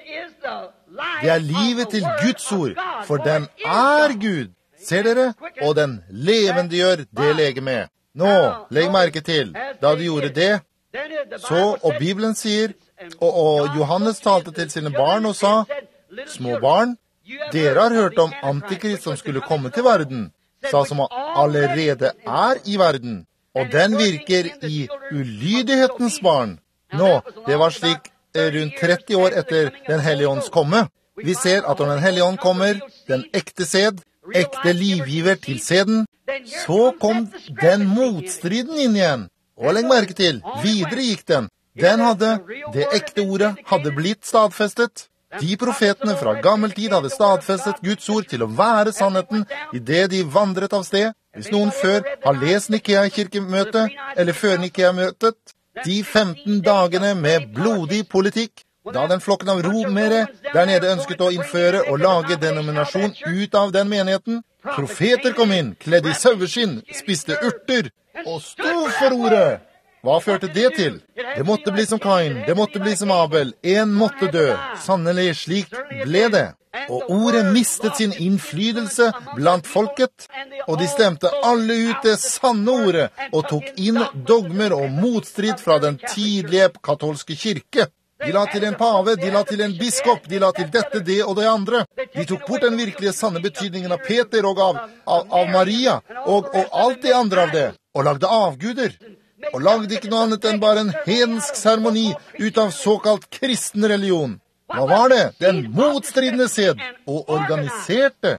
Det er livet til Guds ord, for den er Gud. Ser dere? Og den levendegjør det legeme. Nå, legg merke til, da de gjorde det, så, og Bibelen sier, og, og Johannes talte til sine barn og sa, små barn, dere har hørt om Antikrist som skulle komme til verden, sa som allerede er i verden, og den virker i ulydighetens barn. Nå, det var slik rundt tretti år etter den hellige ånds komme. Vi ser at når den hellige ånd kommer, den ekte sæd, ekte livgiver til sæden, så kom den motstriden inn igjen. Og legg merke til, videre gikk den. Den hadde, det ekte ordet hadde blitt stadfestet. De profetene fra gammel tid hadde stadfestet Guds ord til å være sannheten i det de vandret av sted. Hvis noen før har lest Nikea-kirkemøtet, eller før Nikea-møtet, de femten dagene med blodig politikk, da den flokken av romere der nede ønsket å innføre og lage denominasjon ut av den menigheten, profeter kom inn, kledd i saueskinn, spiste urter og sto for ordet. Hva førte det til? Det måtte bli som Kain, det måtte bli som Abel, en måtte dø. Sannelig, slik ble det. Og ordet mistet sin innflytelse blant folket, og de stemte alle ut det sanne ordet, og tok inn dogmer og motstrid fra den tidlige katolske kirke. De la til en pave, de la til en biskop, de la til dette, det og det andre. De tok bort den virkelige sanne betydningen av Peter og av, av, av Maria, og, og alt det andre av det, og lagde avguder. Og lagde ikke noe annet enn bare en hedensk seremoni ut av såkalt kristen religion. Hva var det? Den motstridende sæd, og organiserte.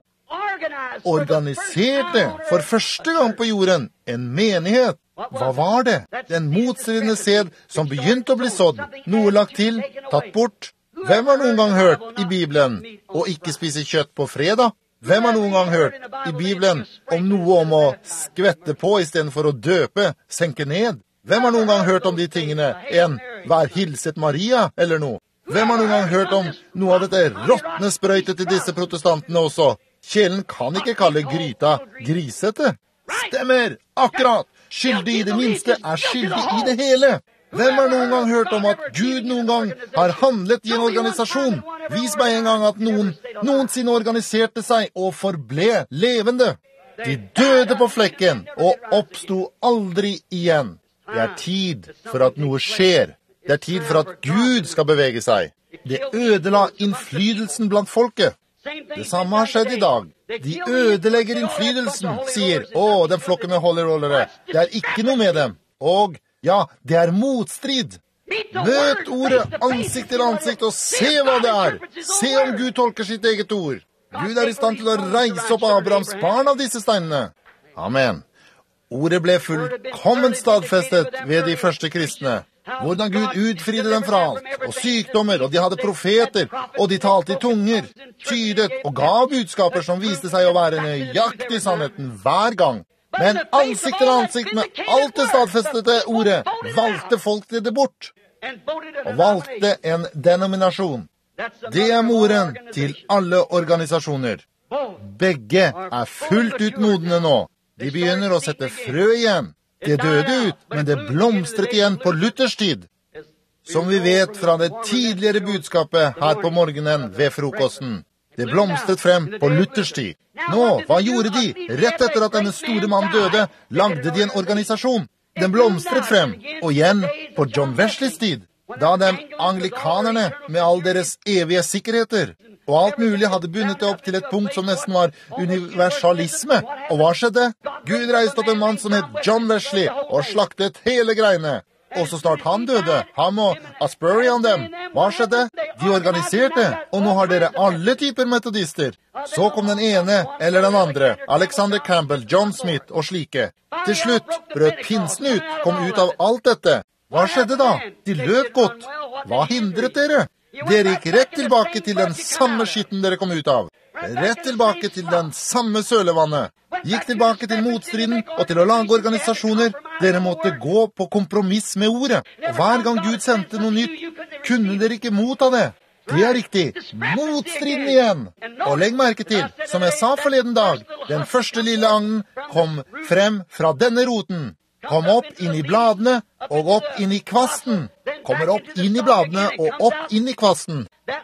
Organiserte for første gang på jorden en menighet. Hva var det? Den motstridende sæd som begynte å bli sådd, noe lagt til, tatt bort. Hvem har noen gang hørt i Bibelen å ikke spise kjøtt på fredag? Hvem har noen gang hørt i Bibelen om noe om å skvette på i stedet for å døpe, senke ned? Hvem har noen gang hørt om de tingene? En, vær hilset Maria, eller noe? Hvem har noen gang hørt om noe av dette råttne sprøytet til disse protestantene også? Kjelen kan ikke kalle gryta grisete. Stemmer, akkurat. Skyldig i det minste er skyldig i det hele. Hvem har noen gang hørt om at Gud noen gang har handlet i en organisasjon? Vis meg en gang at noen noensinne organiserte seg og forble levende. De døde på flekken og oppsto aldri igjen. Det er tid for at noe skjer. Det er tid for at Gud skal bevege seg. Det ødela innflytelsen blant folket. Det samme har skjedd i dag. De ødelegger innflytelsen, sier, å, den flokken med holderholdere. Det er ikke noe med dem. Og, ja, det er motstrid. Møt ordet ansikt til ansikt og se hva det er. Se om Gud tolker sitt eget ord. Gud er i stand til å reise opp Abrahams barn av disse steinene. Amen. Ordet ble fullkomment stadfestet ved de første kristne. Hvordan Gud utfridde dem fra alt, og sykdommer, og de hadde profeter, og de talte i tunger, tydet og gav budskaper som viste seg å være nøyaktig sannheten hver gang. Men ansikt til ansikt med alt det stadfestede ordet valgte folket det bort, og valgte en denominasjon. Det er moren til alle organisasjoner. Begge er fullt ut modne nå. De begynner å sette frø igjen. Det døde ut, men det blomstret igjen på Luthers tid. Som vi vet fra det tidligere budskapet her på morgenen ved frokosten. Det blomstret frem på Luthers tid. Nå, hva gjorde de? Rett etter at denne store mann døde, lagde de en organisasjon. Den blomstret frem, og igjen på John Wesleys tid. Da de anglikanerne med all deres evige sikkerheter og alt mulig hadde bundet det opp til et punkt som nesten var universalisme. Og hva skjedde? Gud reiste opp en mann som het John Wesley og slaktet hele greiene. Og så snart han døde, han og Asbury dem, hva skjedde? De organiserte, og nå har dere alle typer metodister. Så kom den ene eller den andre, Alexander Campbell, John Smith og slike. Til slutt brøt pinsen ut, kom ut av alt dette. Hva skjedde da? De løp godt. Hva hindret dere? Dere gikk rett tilbake til den samme skitten dere kom ut av. Rett tilbake til den samme sølevannet. Gikk tilbake til motstriden og til å lage organisasjoner. Dere måtte gå på kompromiss med ordet. Og hver gang Gud sendte noe nytt, kunne dere ikke motta det. Det er riktig. Motstriden igjen. Og legg merke til, som jeg sa forleden dag, den første lille agnen kom frem fra denne roten. Kom opp inn i bladene og opp inn i kvasten. Kommer opp inn i bladene og opp inn i kvasten.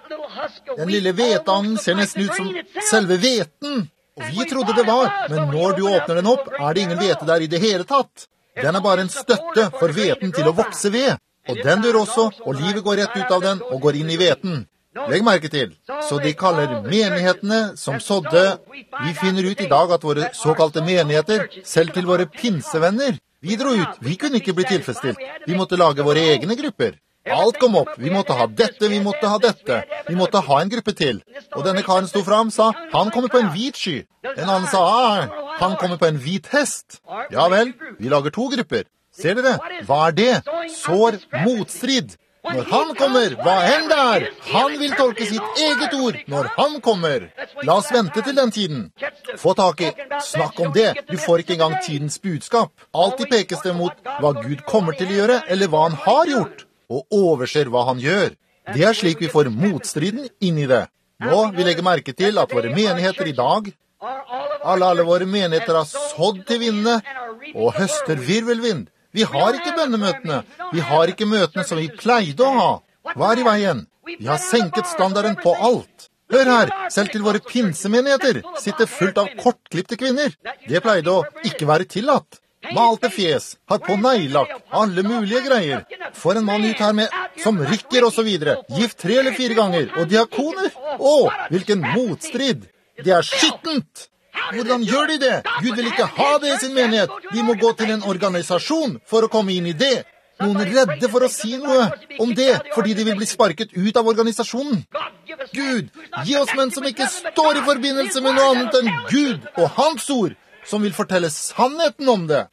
Den lille hveteagnen ser nesten ut som selve hveten. Og vi trodde det var, men når du åpner den opp, er det ingen hvete der i det hele tatt. Den er bare en støtte for hveten til å vokse ved. Og den dør også, og livet går rett ut av den og går inn i hveten. Legg merke til. Så de kaller menighetene som sådde. Vi finner ut i dag at våre såkalte menigheter, selv til våre pinsevenner, vi dro ut. Vi kunne ikke bli tilfredsstilt. Vi måtte lage våre egne grupper. Alt kom opp. Vi måtte ha dette, vi måtte ha dette. Vi måtte ha en gruppe til. Og denne karen sto fram, sa, han kommer på en hvit sky. En annen sa, ah, han kommer på en hvit hest. Ja vel, vi lager to grupper. Ser dere? Hva er det? Sår motstrid. Når han kommer, hva enn det er, han vil tolke sitt eget ord når han kommer. La oss vente til den tiden. Få tak i, snakk om det. Du får ikke engang tidens budskap. Alltid pekes det mot hva Gud kommer til å gjøre, eller hva han har gjort, og overser hva han gjør. Det er slik vi får motstriden inn i det. Nå vil jeg merke til at våre menigheter i dag, alle, alle våre menigheter har sådd til vindene, og høster virvelvind. Vi har ikke bønnemøtene. Vi har ikke møtene som vi pleide å ha. Hva er i veien? Vi har senket standarden på alt. Hør her, selv til våre pinsemenigheter sitter fullt av kortklipte kvinner. Det pleide å ikke være tillatt. Malte fjes, har på neglelakk, alle mulige greier. For en mann ut her med, som rykker og så videre. Gift tre eller fire ganger, og diakoner. Å, hvilken motstrid. Det er skittent. Hvordan gjør de det? Gud vil ikke ha det i sin menighet. De må gå til en organisasjon for å komme inn i det. Noen er redde for å si noe om det, fordi de vil bli sparket ut av organisasjonen. Gud, gi oss menn som ikke står i forbindelse med noe annet enn Gud og hans ord, som vil fortelle sannheten om det.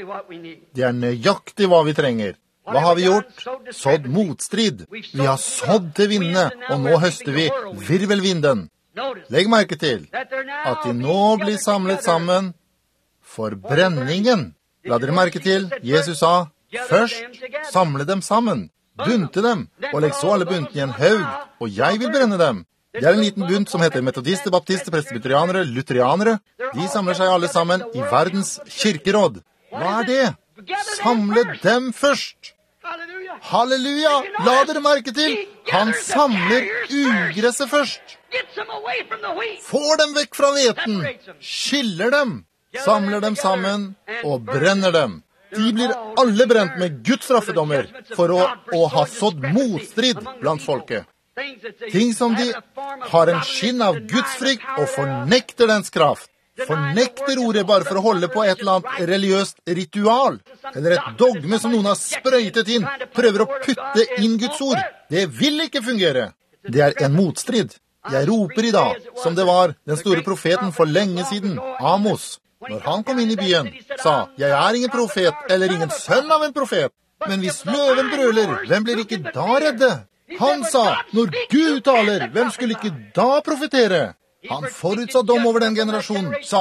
Det er nøyaktig hva vi trenger. Hva har vi gjort? Sådd motstrid. Vi har sådd til vindene, og nå høster vi virvelvinden. Legg merke til at de nå blir samlet sammen for brenningen. La dere merke til, Jesus sa, først samle dem sammen, bunte dem, og legg så alle buntene i en haug, og jeg vil brenne dem. Det er en liten bunt som heter metodister, baptister, presbyterianere, lutherianere. De samler seg alle sammen i verdens kirkeråd. Hva er det? Samle dem først. Halleluja! La dere merke til, han samler ugresset først. Får dem vekk fra hveten, skiller dem, samler dem sammen og brenner dem. De blir alle brent med Guds straffedommer for å, å ha sådd motstrid blant folket. Ting som de har en skinn av Guds frykt og fornekter dens kraft. Fornekter ordet bare for å holde på et eller annet religiøst ritual, eller et dogme som noen har sprøytet inn, prøver å putte inn Guds ord. Det vil ikke fungere. Det er en motstrid. Jeg roper i dag, som det var den store profeten for lenge siden, Amos. Når han kom inn i byen, sa, jeg er ingen profet, eller ingen sønn av en profet. Men hvis løven brøler, hvem blir ikke da redde? Han sa, når Gud taler, hvem skulle ikke da profetere? Han forutsa dom over den generasjonen, sa,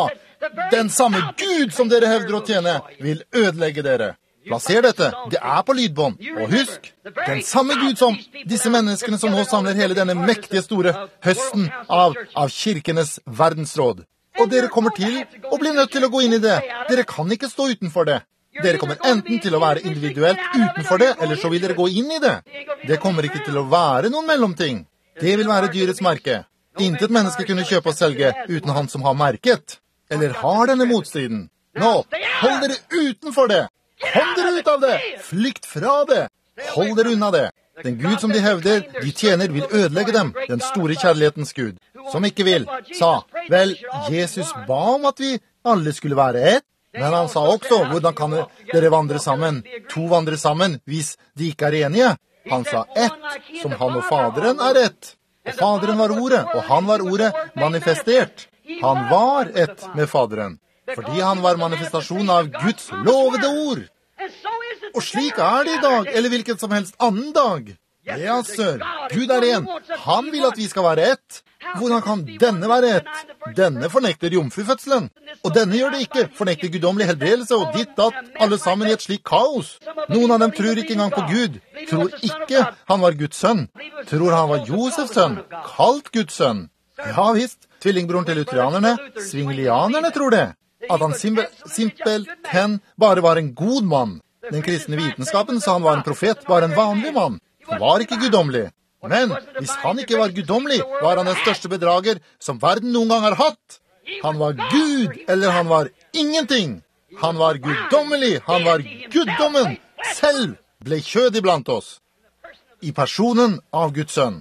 Den samme Gud som dere hevder å tjene, vil ødelegge dere. Plasser dette, det er på lydbånd. Og husk, den samme Gud som disse menneskene som nå samler hele denne mektige store høsten av, av kirkenes verdensråd. Og dere kommer til å bli nødt til å gå inn i det. Dere kan ikke stå utenfor det. Dere kommer enten til å være individuelt utenfor det, eller så vil dere gå inn i det. Det kommer ikke til å være noen mellomting. Det vil være dyrets merke. Intet menneske kunne kjøpe og selge uten han som har merket, eller har denne motstriden. Nå, hold dere utenfor det. Kom dere ut av det. Flykt fra det. Hold dere unna det. Den Gud som de hevder, de tjener, vil ødelegge dem. Den store kjærlighetens Gud. Som ikke vil, sa, vel, Jesus ba om at vi alle skulle være ett. Men han sa også, hvordan kan dere vandre sammen? To vandre sammen, hvis de ikke er enige. Han sa ett, som han og faderen er ett. Og faderen var ordet, og han var ordet manifestert. Han var ett med faderen, fordi han var manifestasjon av Guds lovede ord. Og slik er det i dag, eller hvilken som helst annen dag. Ja, sør, Gud er en. Han vil at vi skal være ett. Hvordan kan denne være ett? Denne fornekter jomfrufødselen. Og denne gjør det ikke, fornekter guddommelig helbredelse og ditt datt, alle sammen i et slik kaos. Noen av dem tror ikke engang på Gud, tror ikke han var Guds sønn, tror han var Josefs sønn, kalt Guds sønn. Ja visst, tvillingbroren til lutherianerne, svingelianerne tror det, at han simpel, simpelthen bare var en god mann. Den kristne vitenskapen sa han var en profet, bare en vanlig mann. Han var ikke guddommelig. Men hvis han ikke var guddommelig, var han den største bedrager som verden noen gang har hatt. Han var Gud, eller han var ingenting. Han var guddommelig, han var guddommen. Selv ble kjød iblant oss. I personen av Guds sønn.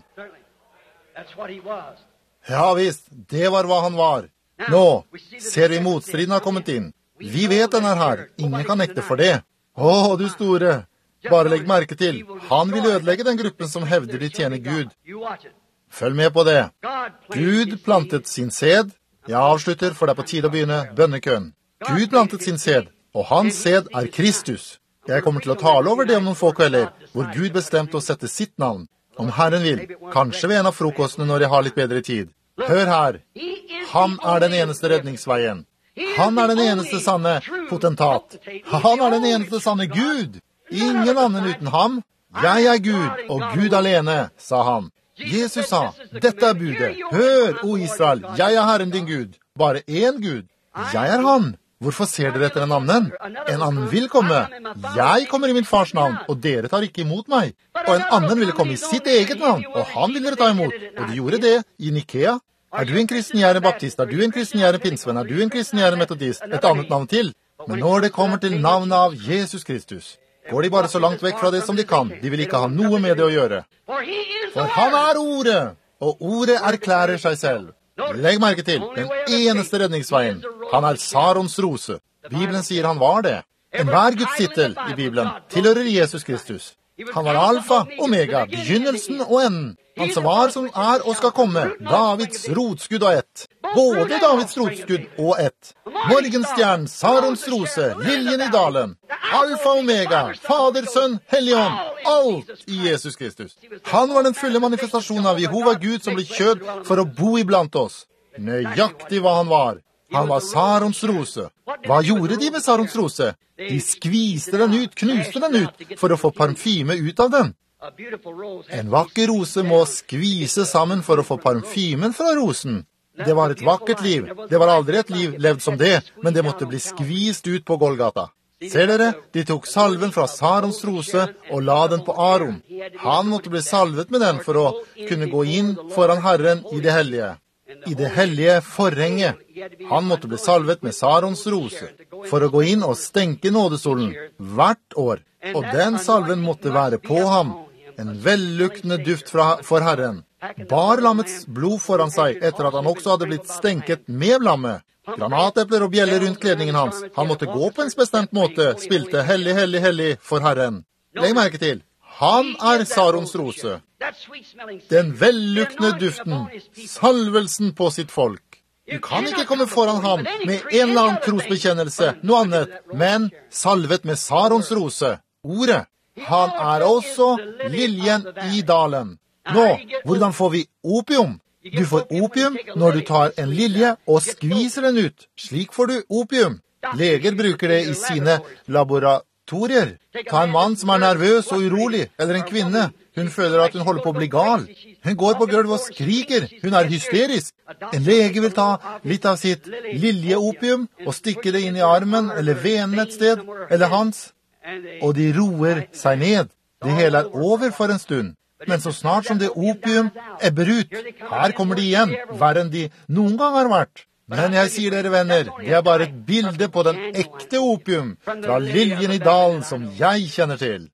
Ja visst, det var hva han var. Nå ser vi motstriden har kommet inn. Vi vet den er her, ingen kan nekte for det. Å, du store! Bare legg merke til, han vil ødelegge den gruppen som hevder de tjener Gud. Følg med på det. Gud plantet sin sæd. Jeg avslutter, for det er på tide å begynne bønnekøen. Gud plantet sin sæd, og hans sæd er Kristus. Jeg kommer til å tale over det om noen få kvelder, hvor Gud bestemte å sette sitt navn. Om Herren vil, kanskje ved en av frokostene når jeg har litt bedre tid. Hør her, han er den eneste redningsveien. Han er den eneste sanne potentat. Han er den eneste sanne Gud. Ingen annen uten ham. Jeg er Gud, og Gud alene, sa han. Jesus sa, dette er budet. Hør, o Israel, jeg er Herren din Gud. Bare én Gud. Jeg er han. Hvorfor ser dere etter en annen? En annen vil komme. Jeg kommer i min fars navn, og dere tar ikke imot meg. Og en annen vil komme i sitt eget navn, og han vil dere ta imot. Og de gjorde det i Nikea. Er du en kristen, jeg er en baptist. Er du en kristen, jeg er en pinsevenn. Er du en kristen, jeg er en metodist. Et annet navn til. Men når det kommer til navnet av Jesus Kristus, går de bare så langt vekk fra det som de kan. De vil ikke ha noe med det å gjøre. For han er ordet, og ordet erklærer seg selv. Legg merke til, den eneste redningsveien. Han er Sarons rose. Bibelen sier han var det. Enhver Guds tittel i Bibelen tilhører Jesus Kristus. Han var alfa, omega, begynnelsen og enden. Han som var, som er og skal komme. Davids rotskudd og ett. Både Davids rotskudd og ett. Morgenstjern, Sarons rose, liljen i dalen. Alfa og omega, Fader, Sønn, Helligånd. Alt i Jesus Kristus. Han var den fulle manifestasjonen av Jehova Gud som ble kjød for å bo iblant oss. Nøyaktig hva han var. Han var Sarons rose. Hva gjorde de med Sarons rose? De skviste den ut, knuste den ut, for å få parfyme ut av den. En vakker rose må skvise sammen for å få parfymen fra rosen. Det var et vakkert liv. Det var aldri et liv levd som det, men det måtte bli skvist ut på Golgata. Ser dere? De tok salven fra Sarons rose og la den på Aron. Han måtte bli salvet med den for å kunne gå inn foran Herren i det hellige. I det hellige forhenget. Han måtte bli salvet med Sarons rose for å gå inn og stenke nådestolen hvert år. Og den salven måtte være på ham. En velluktende duft fra, for Herren. Bar lammets blod foran seg etter at han også hadde blitt stenket med lammet. Granatepler og bjeller rundt kledningen hans. Han måtte gå på en bestemt måte, spilte hellig, hellig, hellig for Herren. Legg merke til, han er Sarons rose. Den velluktende duften, salvelsen på sitt folk. Du kan ikke komme foran ham med en eller annen trosbekjennelse, noe annet, men salvet med Sarons rose, ordet. Han er også liljen i dalen. Nå, hvordan får vi opium? Du får opium når du tar en lilje og skviser den ut. Slik får du opium. Leger bruker det i sine laboratorier. Ta en mann som er nervøs og urolig, eller en kvinne. Hun føler at hun holder på å bli gal. Hun går på gulvet og skriker. Hun er hysterisk. En lege vil ta litt av sitt liljeopium og stikke det inn i armen eller venen et sted, eller hans, og de roer seg ned. Det hele er over for en stund. Men så snart som det opium ebber ut, her kommer de igjen, verre enn de noen gang har vært. Men jeg sier dere venner, det er bare et bilde på den ekte opium fra liljen i dalen som jeg kjenner til.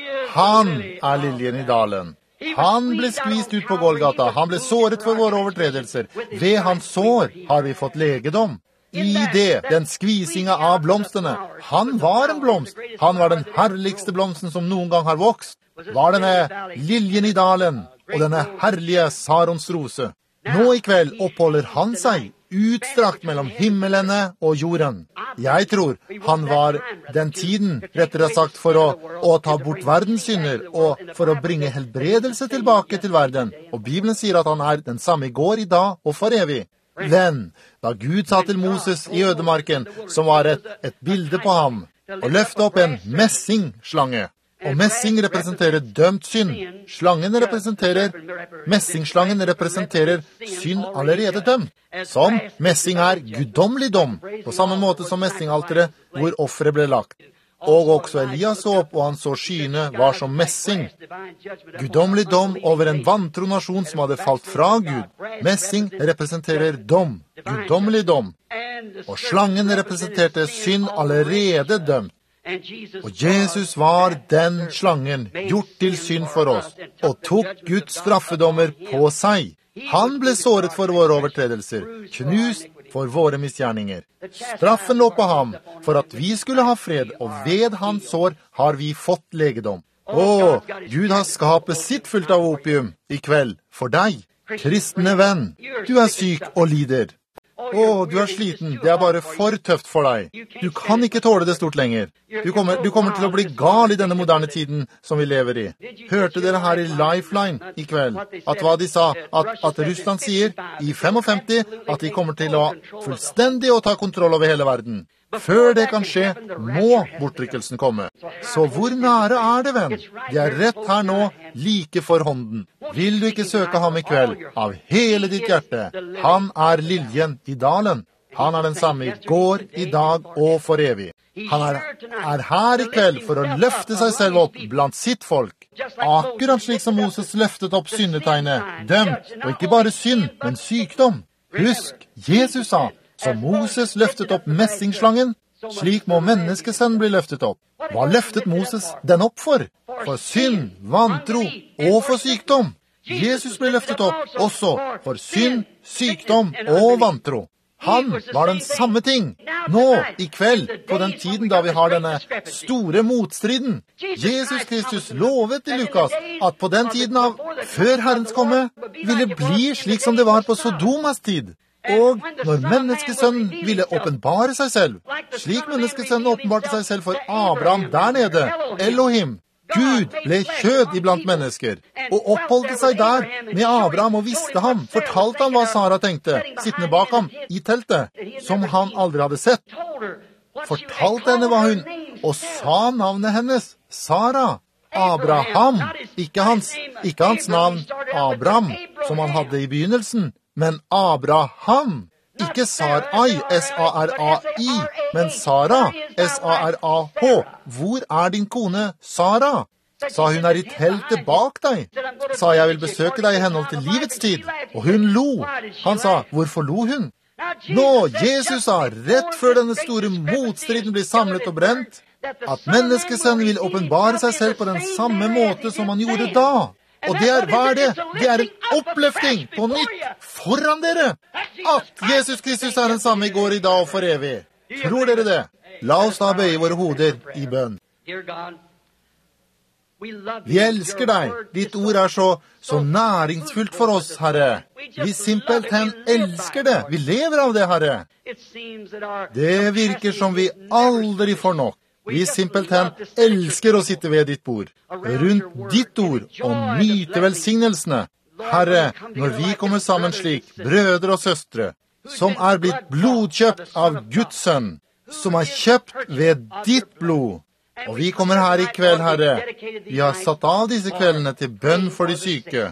Han er liljen i dalen. Han ble skvist ut på Golgata. Han ble såret for våre overtredelser. Ved hans sår har vi fått legedom. I det, den skvisinga av blomstene. Han var en blomst. Han var den herligste blomsten som noen gang har vokst. Var denne liljen i dalen og denne herlige Sarons rose. Nå i kveld oppholder han seg utstrakt mellom himmelene og jorden. Jeg tror han var den tiden, rettere sagt, for å, å ta bort verdens synder og for å bringe helbredelse tilbake til verden. Og Bibelen sier at han er den samme i går, i dag og for evig. Venn, da Gud sa til Moses i ødemarken, som var et, et bilde på ham, og løfte opp en messingslange. Og messing representerer dømt synd. Slangen representerer, messingslangen representerer synd allerede dømt. Som messing er guddommelig dom, på samme måte som messingalteret hvor offeret ble lagt. Og også Elias så opp, og han så skyene var som messing. Guddommelig dom over en vantro nasjon som hadde falt fra Gud. Messing representerer dom, guddommelig dom. Og slangen representerte synd allerede dømt. Og Jesus var den slangen, gjort til synd for oss, og tok Guds straffedommer på seg. Han ble såret for våre overtredelser, knust for våre misgjerninger. Straffen lå på ham, for at vi skulle ha fred, og ved hans sår har vi fått legedom. Å, Gud har skapet sitt fullt av opium i kveld for deg. Kristne venn, du er syk og lider. Å, du er sliten, det er bare for tøft for deg. Du kan ikke tåle det stort lenger. Du kommer, du kommer til å bli gal i denne moderne tiden som vi lever i. Hørte dere her i Lifeline i kveld, at hva de sa, at, at Russland sier i femtifem at de kommer til å fullstendig å ta kontroll over hele verden. Før det kan skje, må bortrykkelsen komme. Så hvor nære er det, venn? Det er rett her nå, like for hånden. Vil du ikke søke ham i kveld, av hele ditt hjerte? Han er liljen i dalen. Han er den samme i går, i dag og for evig. Han er, er her i kveld for å løfte seg selv opp blant sitt folk. Akkurat slik som Moses løftet opp syndetegnet, dømt, og ikke bare synd, men sykdom. Husk, Jesus sa, som Moses løftet opp messingslangen, slik må menneskesønnen bli løftet opp. Hva løftet Moses den opp for? For synd, vantro og for sykdom. Jesus ble løftet opp også for synd, sykdom og vantro. Han var den samme ting. Nå, i kveld, på den tiden da vi har denne store motstriden. Jesus Kristus lovet i Lukas at på den tiden av før Herrens komme, ville bli slik som det var på Sodomas tid. Og når menneskesønnen ville åpenbare seg selv, slik menneskesønnen åpenbarte seg selv for Abraham der nede, Elohim, Gud ble kjød iblant mennesker, og oppholdte seg der med Abraham og visste ham, fortalte ham hva Sara tenkte, sittende bak ham i teltet, som han aldri hadde sett. Fortalte henne hva hun, og sa navnet hennes, Sara, Abraham, ikke hans, ikke hans navn, Abraham, som han hadde i begynnelsen, men Abraham, ikke Sarai, S A R A I, men Sara, S A R A H. Hvor er din kone, Sara? Sa hun er i teltet bak deg. Sa jeg vil besøke deg i henhold til livets tid. Og hun lo. Han sa, hvorfor lo hun? Nå, Jesus sa, rett før denne store motstriden blir samlet og brent, at menneskesønnen vil åpenbare seg selv på den samme måte som han gjorde da. Og det er, hva er det? Det er en oppløfting på nytt foran dere. At Jesus Kristus er den samme i går, i dag og for evig. Tror dere det? La oss da bøye våre hoder i bønn. Vi elsker deg. Ditt ord er så, så næringsfullt for oss, Herre. Vi simpelthen elsker det. Vi lever av det, Herre. Det virker som vi aldri får nok. Vi simpelthen elsker å sitte ved ditt bord, rundt ditt ord, og nyte velsignelsene. Herre, når vi kommer sammen slik, brødre og søstre, som er blitt blodkjøpt av Guds sønn, som er kjøpt ved ditt blod, og vi kommer her i kveld, Herre, vi har satt av disse kveldene til bønn for de syke,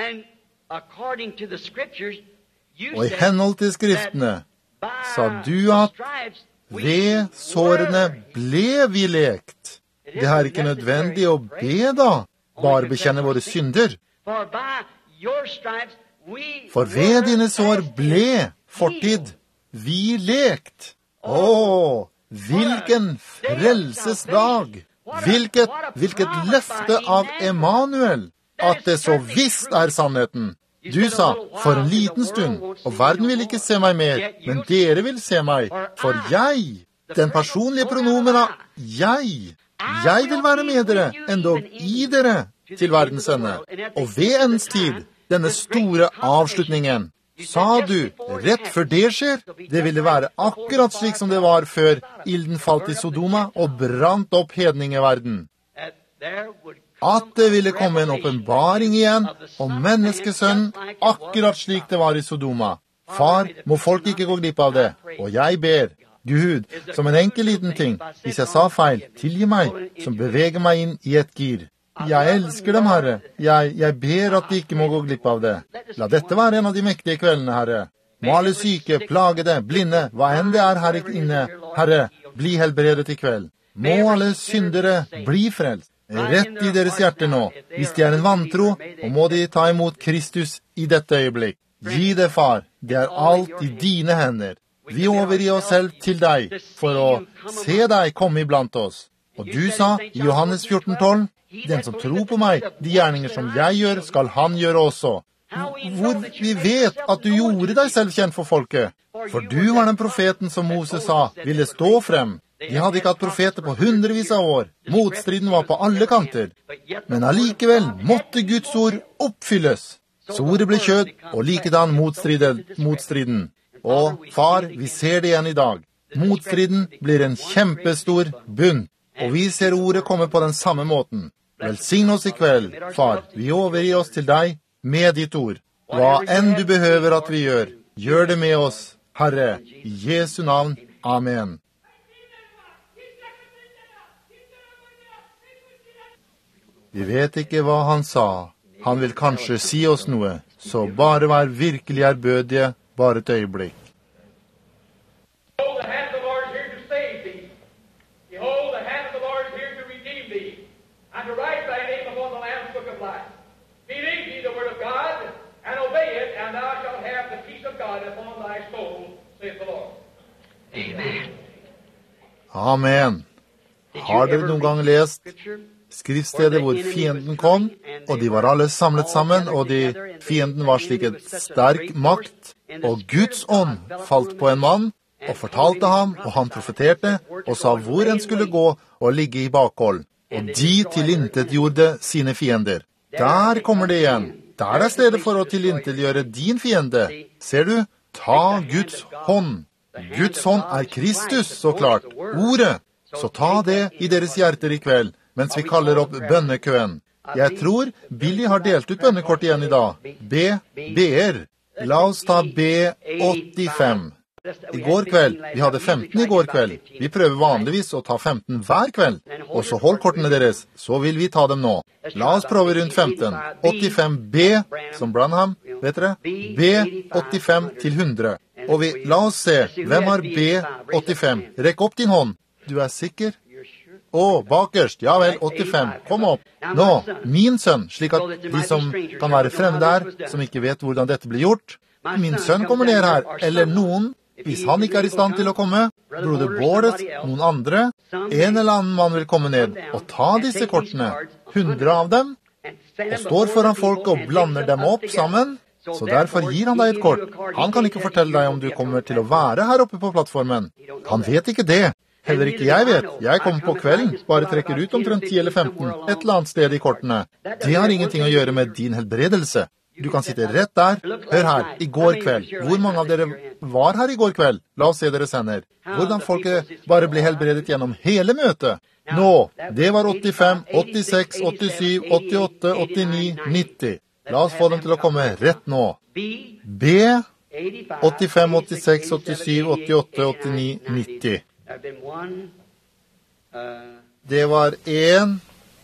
og i henhold til skriftene, sa du at ved sårene ble vi lekt. Det er ikke nødvendig å be da, bare bekjenne våre synder. For ved dine sår ble fortid vi lekt. Åh, hvilken frelsesdag! Hvilket, hvilket løfte av Emanuel, at det så visst er sannheten. Du sa, for en liten stund, og verden vil ikke se meg mer, men dere vil se meg, for jeg, den personlige pronomen av jeg, jeg vil være med dere, endog i dere, til verdens ende. Og ved endens tid, denne store avslutningen, sa du, rett før det skjer, det ville være akkurat slik som det var før ilden falt i Sodoma og brant opp hedningeverden. At det ville komme en åpenbaring igjen om menneskesønnen, akkurat slik det var i Sodoma. Far, må folk ikke gå glipp av det, og jeg ber, Gud, som en enkel liten ting, hvis jeg sa feil, tilgi meg, som beveger meg inn i et gir. Jeg elsker dem, Herre. Jeg, jeg ber at de ikke må gå glipp av det. La dette være en av de mektige kveldene, Herre. Må alle syke, plagede, blinde, hva enn det er her inne, Herre, bli helbredet i kveld. Må alle syndere bli frelst. Rett i deres hjerte nå. Hvis de er en vantro, og må de ta imot Kristus i dette øyeblikk. Gi det, far. Det er alt i dine hender. Vi overgir oss selv til deg, for å se deg komme iblant oss. Og du sa i Johannes fjorten tolv, den som tror på meg, de gjerninger som jeg gjør, skal han gjøre også. Hvor vi vet at du gjorde deg selv kjent for folket. For du var den profeten som Moses sa, ville stå frem. De hadde ikke hatt profeter på hundrevis av år. Motstriden var på alle kanter. Men allikevel måtte Guds ord oppfylles. Så ordet ble kjød, og likedan motstriden. Og far, vi ser det igjen i dag. Motstriden blir en kjempestor bunn. Og vi ser ordet komme på den samme måten. Velsign oss i kveld, far. Vi overgir oss til deg med ditt ord. Hva enn du behøver at vi gjør, gjør det med oss, Herre, i Jesu navn. Amen. Vi vet ikke hva han sa. Han vil kanskje si oss noe, så bare vær virkelig ærbødige, bare et øyeblikk. Amen. Har dere noen gang lest skriftstedet hvor fienden kom, og de var alle samlet sammen, og de, fienden var slik et sterk makt, og Guds ånd falt på en mann, og fortalte ham, og han profeterte, og sa hvor han skulle gå og ligge i bakhold. Og de tilintetgjorde sine fiender. Der kommer det igjen. Der er stedet for å tilintetgjøre din fiende. Ser du? Ta Guds hånd. Guds hånd er Kristus, så klart. Ordet. Så ta det i deres hjerter i kveld, mens vi kaller opp bønnekøen. Jeg tror Billy har delt ut bønnekort igjen i dag. B, B-er. La oss ta B åttifem. I går kveld, vi hadde femten i går kveld. Vi prøver vanligvis å ta femten hver kveld. Og så hold kortene deres, så vil vi ta dem nå. La oss prøve rundt femten. åttifem B, som Branham, vet dere? B åttifem til hundre. Og vi, la oss se, hvem har B åttifem? Rekk opp din hånd. Du er sikker? Å, bakerst, ja vel, åttifem, kom opp. Nå, min sønn, slik at de som kan være fremmede her, som ikke vet hvordan dette blir gjort, min sønn kommer ned her, eller noen, hvis han ikke er i stand til å komme, broder Bård, noen andre, en eller annen mann vil komme ned og ta disse kortene, hundre av dem, og står foran folk og blander dem opp sammen, så derfor gir han deg et kort. Han kan ikke fortelle deg om du kommer til å være her oppe på plattformen. Han vet ikke det. Heller ikke jeg vet. Jeg kommer på kvelden, bare trekker ut omtrent ti eller femten, et eller annet sted i kortene. Det har ingenting å gjøre med din helbredelse. Du kan sitte rett der. Hør her, i går kveld. Hvor mange av dere var her i går kveld? La oss se deres hender. Hvordan folket bare ble helbredet gjennom hele møtet. Nå, det var åttifem, åttiseks, åttisju, åttiåtte, åttini, nitti. La oss få dem til å komme rett nå. B, åttifem, åttiseks, åttisju, åttiåtte, åttini, nitti. Det var en.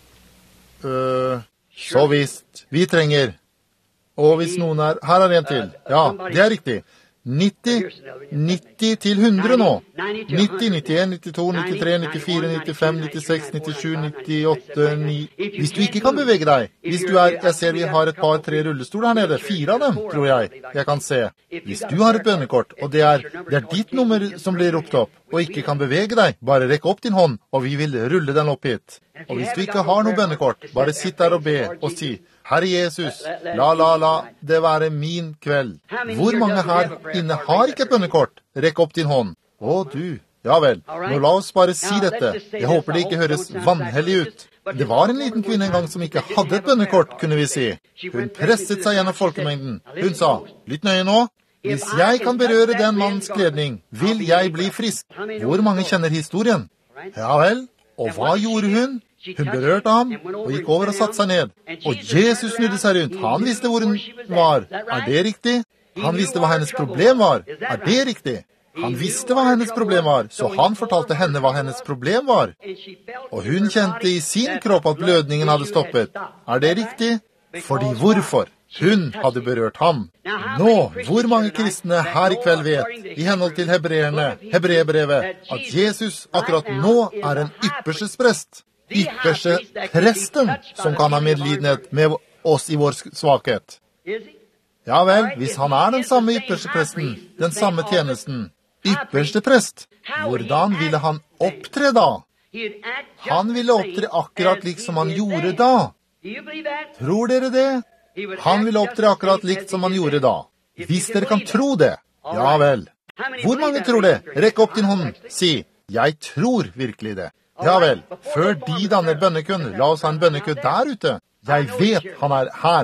Uh, så visst. Vi trenger. Og hvis noen er... Her er en til. Ja, det er riktig. nitti, nitti til hundre nå. nitti, nittien, nittito, nittitre, nittifire, nittifem, nittiseks, nittisju, nittiåtte, ni... Hvis du ikke kan bevege deg, hvis du er... Jeg ser vi har et par, tre rullestoler her nede, fire av dem, tror jeg, jeg kan se. Hvis du har et bønnekort, og det er, det er ditt nummer som blir ropt opp, og ikke kan bevege deg, bare rekk opp din hånd, og vi vil rulle den opp hit. Og hvis du ikke har noe bønnekort, bare sitt der og be, og si... Herre Jesus, la, la, la, det være min kveld. Hvor mange her inne har ikke et bønnekort? Rekk opp din hånd. Å, du. Ja vel, nå la oss bare si dette. Jeg håper det ikke høres vanhellig ut. Det var en liten kvinne en gang som ikke hadde et bønnekort, kunne vi si. Hun presset seg gjennom folkemengden. Hun sa, lytt nøye nå. Hvis jeg kan berøre den mannens kledning, vil jeg bli frisk. Hvor mange kjenner historien? Ja vel, og hva gjorde hun? Hun berørte ham, og gikk over og satte seg ned. Og Jesus snudde seg rundt. Han visste hvor hun var. Er det riktig? Han visste hva hennes problem var. Er det riktig? Han visste hva hennes problem var, så han fortalte henne hva hennes problem var. Og hun kjente i sin kropp at blødningen hadde stoppet. Er det riktig? Fordi hvorfor? Hun hadde berørt ham. Nå, hvor mange kristne her i kveld vet, i henhold til hebreerne, hebreerbrevet, at Jesus akkurat nå er en ypperste prest. Ypperste presten som kan ha medlidenhet med oss i vår svakhet. Ja vel, hvis han er den samme ypperste presten, den samme tjenesten, ypperste prest, hvordan ville han opptre da? Han ville opptre akkurat lik som han gjorde da. Tror dere det? Han ville opptre akkurat likt som han gjorde da. Hvis dere kan tro det, ja vel. Hvor mange tror det? Rekk opp din hånd, si, jeg tror virkelig det. Ja vel, før de danner bønnekund, la oss ha en bønnekund der ute. Jeg vet han er her.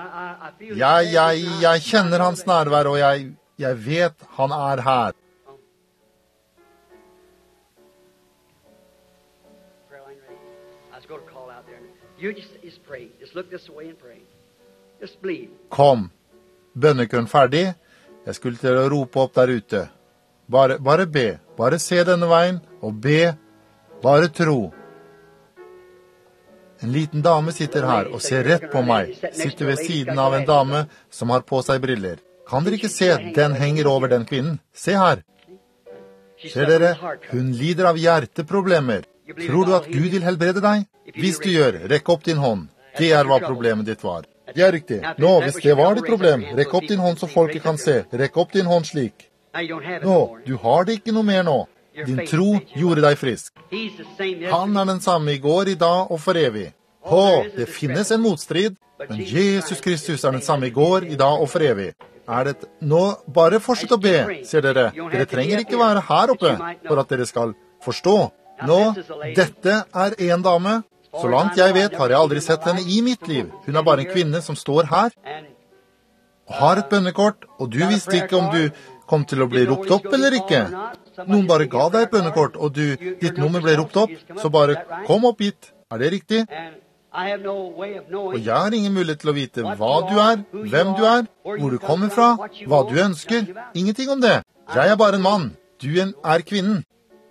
Jeg, jeg, jeg kjenner hans nærvær, og jeg, jeg vet han er her. Kom, bønnekund ferdig. Jeg skulle til å rope opp der ute. Bare, bare be, bare se denne veien, og be. Bare tro. En liten dame sitter her og ser rett på meg. Sitter ved siden av en dame som har på seg briller. Kan dere ikke se? Den henger over den kvinnen. Se her. Ser dere? Hun lider av hjerteproblemer. Tror du at Gud vil helbrede deg? Hvis du gjør, rekk opp din hånd. Det er hva problemet ditt var. Det er riktig. Nå, hvis det var ditt problem, rekk opp din hånd så folket kan se. Rekk opp din hånd slik. Nå, du har det ikke noe mer nå. Din tro gjorde deg frisk. Han er den samme i går, i dag og for evig. Å, det finnes en motstrid, men Jesus Kristus er den samme i går, i dag og for evig. Er det... Nå, bare fortsett å be, ser dere. Dere trenger ikke være her oppe for at dere skal forstå. Nå, dette er en dame. Så langt jeg vet har jeg aldri sett henne i mitt liv. Hun er bare en kvinne som står her og har et bønnekort, og du visste ikke om du kom til å bli ropt opp eller ikke. Noen bare ga deg et bønnekort, og du, ditt nummer ble ropt opp, så bare kom opp hit. Er det riktig? Og jeg har ingen mulighet til å vite hva du er, hvem du er, hvor du kommer fra, hva du ønsker. Ingenting om det. Jeg er bare en mann. Du er kvinnen.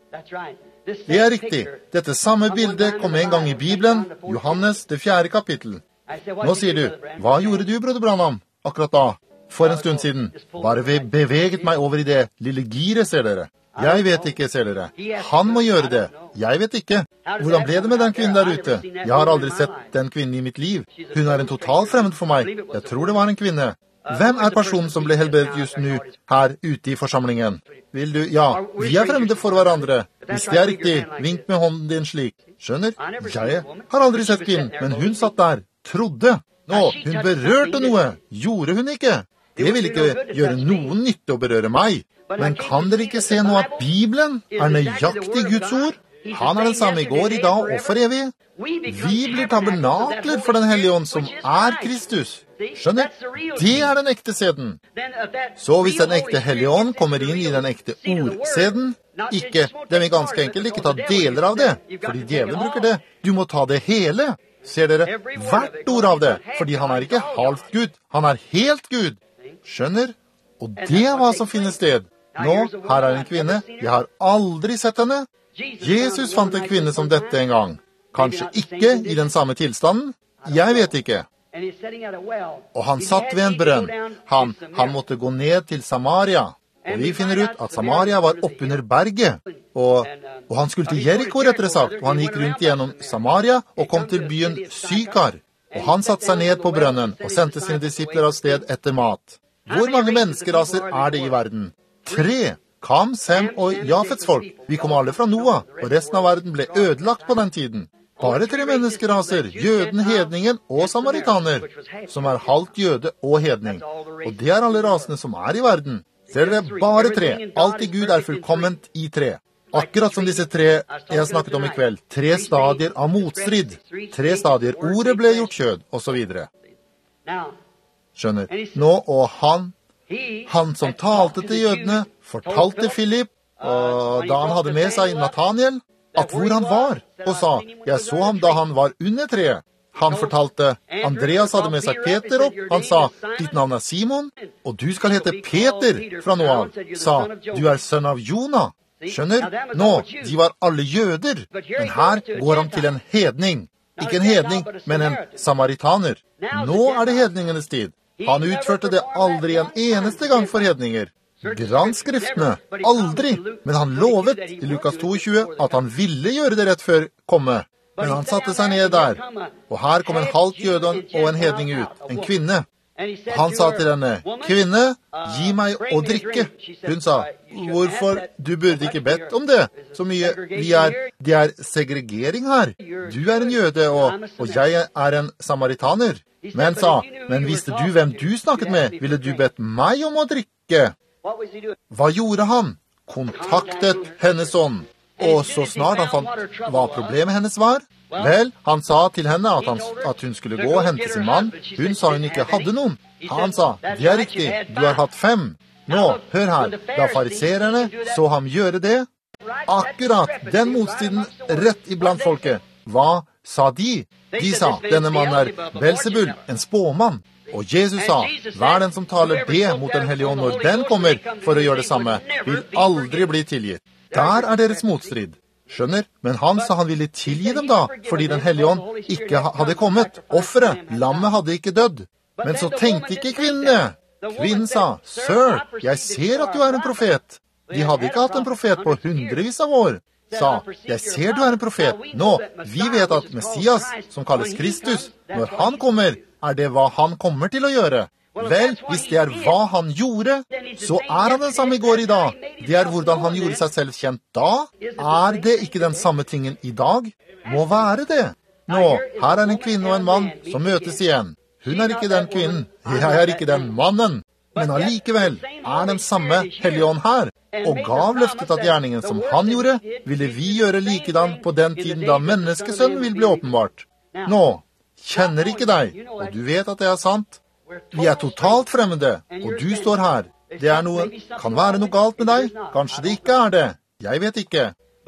Det er riktig. Dette samme bildet kom en gang i Bibelen, Johannes, det fjerde kapittel. Nå sier du, hva gjorde du, broder Branham, akkurat da? For en stund siden. Bare vi beveget meg over i det lille giret, ser dere. Jeg vet ikke, ser dere. Han må gjøre det. Jeg vet ikke. Hvordan ble det med den kvinnen der ute? Jeg har aldri sett den kvinnen i mitt liv. Hun er en total fremmed for meg. Jeg tror det var en kvinne. Hvem er personen som ble helbredet just nå, her ute i forsamlingen? Vil du? Ja, vi er fremmede for hverandre. Hvis det er riktig, vink med hånden din slik. Skjønner? Jeg har aldri sett kvinnen, men hun satt der. Trodde. Nå, hun berørte noe. Gjorde hun ikke? Det vil ikke gjøre noen nytte å berøre meg. Men kan dere ikke se nå at Bibelen er nøyaktig Guds ord? Han er den samme i går, i dag og for evig. Vi blir tabernakler for den hellige ånd som er Kristus. Skjønner? Det er den ekte seden. Så hvis den ekte hellige ånd kommer inn i den ekte ordseden, ikke, det vil ganske enkelt ikke ta deler av det, fordi djevelen bruker det. Du må ta det hele. Ser dere, hvert ord av det, fordi han er ikke halvt Gud, han er helt Gud. Skjønner? Og det er hva som finner sted. Nå, her er en kvinne, jeg har aldri sett henne. Jesus fant en kvinne som dette en gang. Kanskje ikke i den samme tilstanden, jeg vet ikke. Og han satt ved en brønn. Han, han måtte gå ned til Samaria. Og vi finner ut at Samaria var oppunder berget. Og, og han skulle til Jericho, rettere sagt. Og han gikk rundt gjennom Samaria og kom til byen Sykar. Og han satte seg ned på brønnen og sendte sine disipler av sted etter mat. Hvor mange menneskeraser er det i verden? Tre. Kam, Sem og Jafets folk. Vi kom alle fra Noah, og resten av verden ble ødelagt på den tiden. Bare tre menneskeraser, jøden, hedningen og samaritaner, som er halvt jøde og hedning. Og det er alle rasene som er i verden. Ser dere, bare tre. Alt i Gud er fullkomment i tre. Akkurat som disse tre jeg har snakket om i kveld. Tre stadier av motstrid. Tre stadier. Ordet ble gjort kjød, og så videre. Skjønner. Nå, og han, han som talte til jødene, fortalte Philip, og da han hadde med seg Nathaniel, at hvor han var, og sa, jeg så ham da han var under treet. Han fortalte, Andreas hadde med seg Peter opp, han sa, ditt navn er Simon, og du skal hete Peter fra nå av, sa, du er sønn av Jonah. Skjønner? Nå, de var alle jøder, men her går han til en hedning. Ikke en hedning, men en samaritaner. Nå er det hedningenes tid. Han utførte det aldri en eneste gang for hedninger. Grannskriftene, aldri, men han lovet i Lukas tjueto at han ville gjøre det rett før komme. Men han satte seg ned der, og her kom en halvt jøde og en hedning ut, en kvinne. Han sa til henne, kvinne, gi meg å drikke. Hun sa, hvorfor, du burde ikke bedt om det, så mye, vi er, det er segregering her. Du er en jøde, og, og jeg er en samaritaner. Men sa, men visste du hvem du snakket med, ville du bedt meg om å drikke? Hva gjorde han? Kontaktet hennes ånd. Og så snart han fant hva problemet hennes var, vel, han sa til henne at, han, at hun skulle gå og hente sin mann. Hun sa hun ikke hadde noen. Han sa, det er riktig, du har hatt fem. Nå, hør her, da farisererne så ham gjøre det, akkurat den motstiden rett iblant folket, hva sa de? De sa, denne mannen er Belzebul, en spåmann. Og Jesus sa, hver den som taler det mot den hellige ånd når den kommer for å gjøre det samme, vil aldri bli tilgitt. Der er deres motstrid. Skjønner? Men han sa han ville tilgi dem da, fordi den hellige ånd ikke hadde kommet. Offeret, lammet hadde ikke dødd. Men så tenkte ikke kvinnene. Kvinnen sa, Sir, jeg ser at du er en profet. De hadde ikke hatt en profet på hundrevis av år. Sa, jeg ser du er en profet. Nå, vi vet at Messias, som kalles Kristus, når han kommer, er det hva han kommer til å gjøre. Vel, hvis det er hva han gjorde, så er han den samme i går i dag. Det er hvordan han gjorde seg selv kjent da. Er det ikke den samme tingen i dag? Må være det. Nå, her er en kvinne og en mann som møtes igjen. Hun er ikke den kvinnen, jeg er ikke den mannen. Men allikevel er den samme hellige ånd her, og gav løftet at gjerningen som han gjorde, ville vi gjøre likedan på den tiden da menneskesønnen vil bli åpenbart. Nå, kjenner ikke deg, og du vet at det er sant. Vi er totalt fremmede, og du står her. Det er noe, kan være noe galt med deg, kanskje det ikke er det. Jeg vet ikke.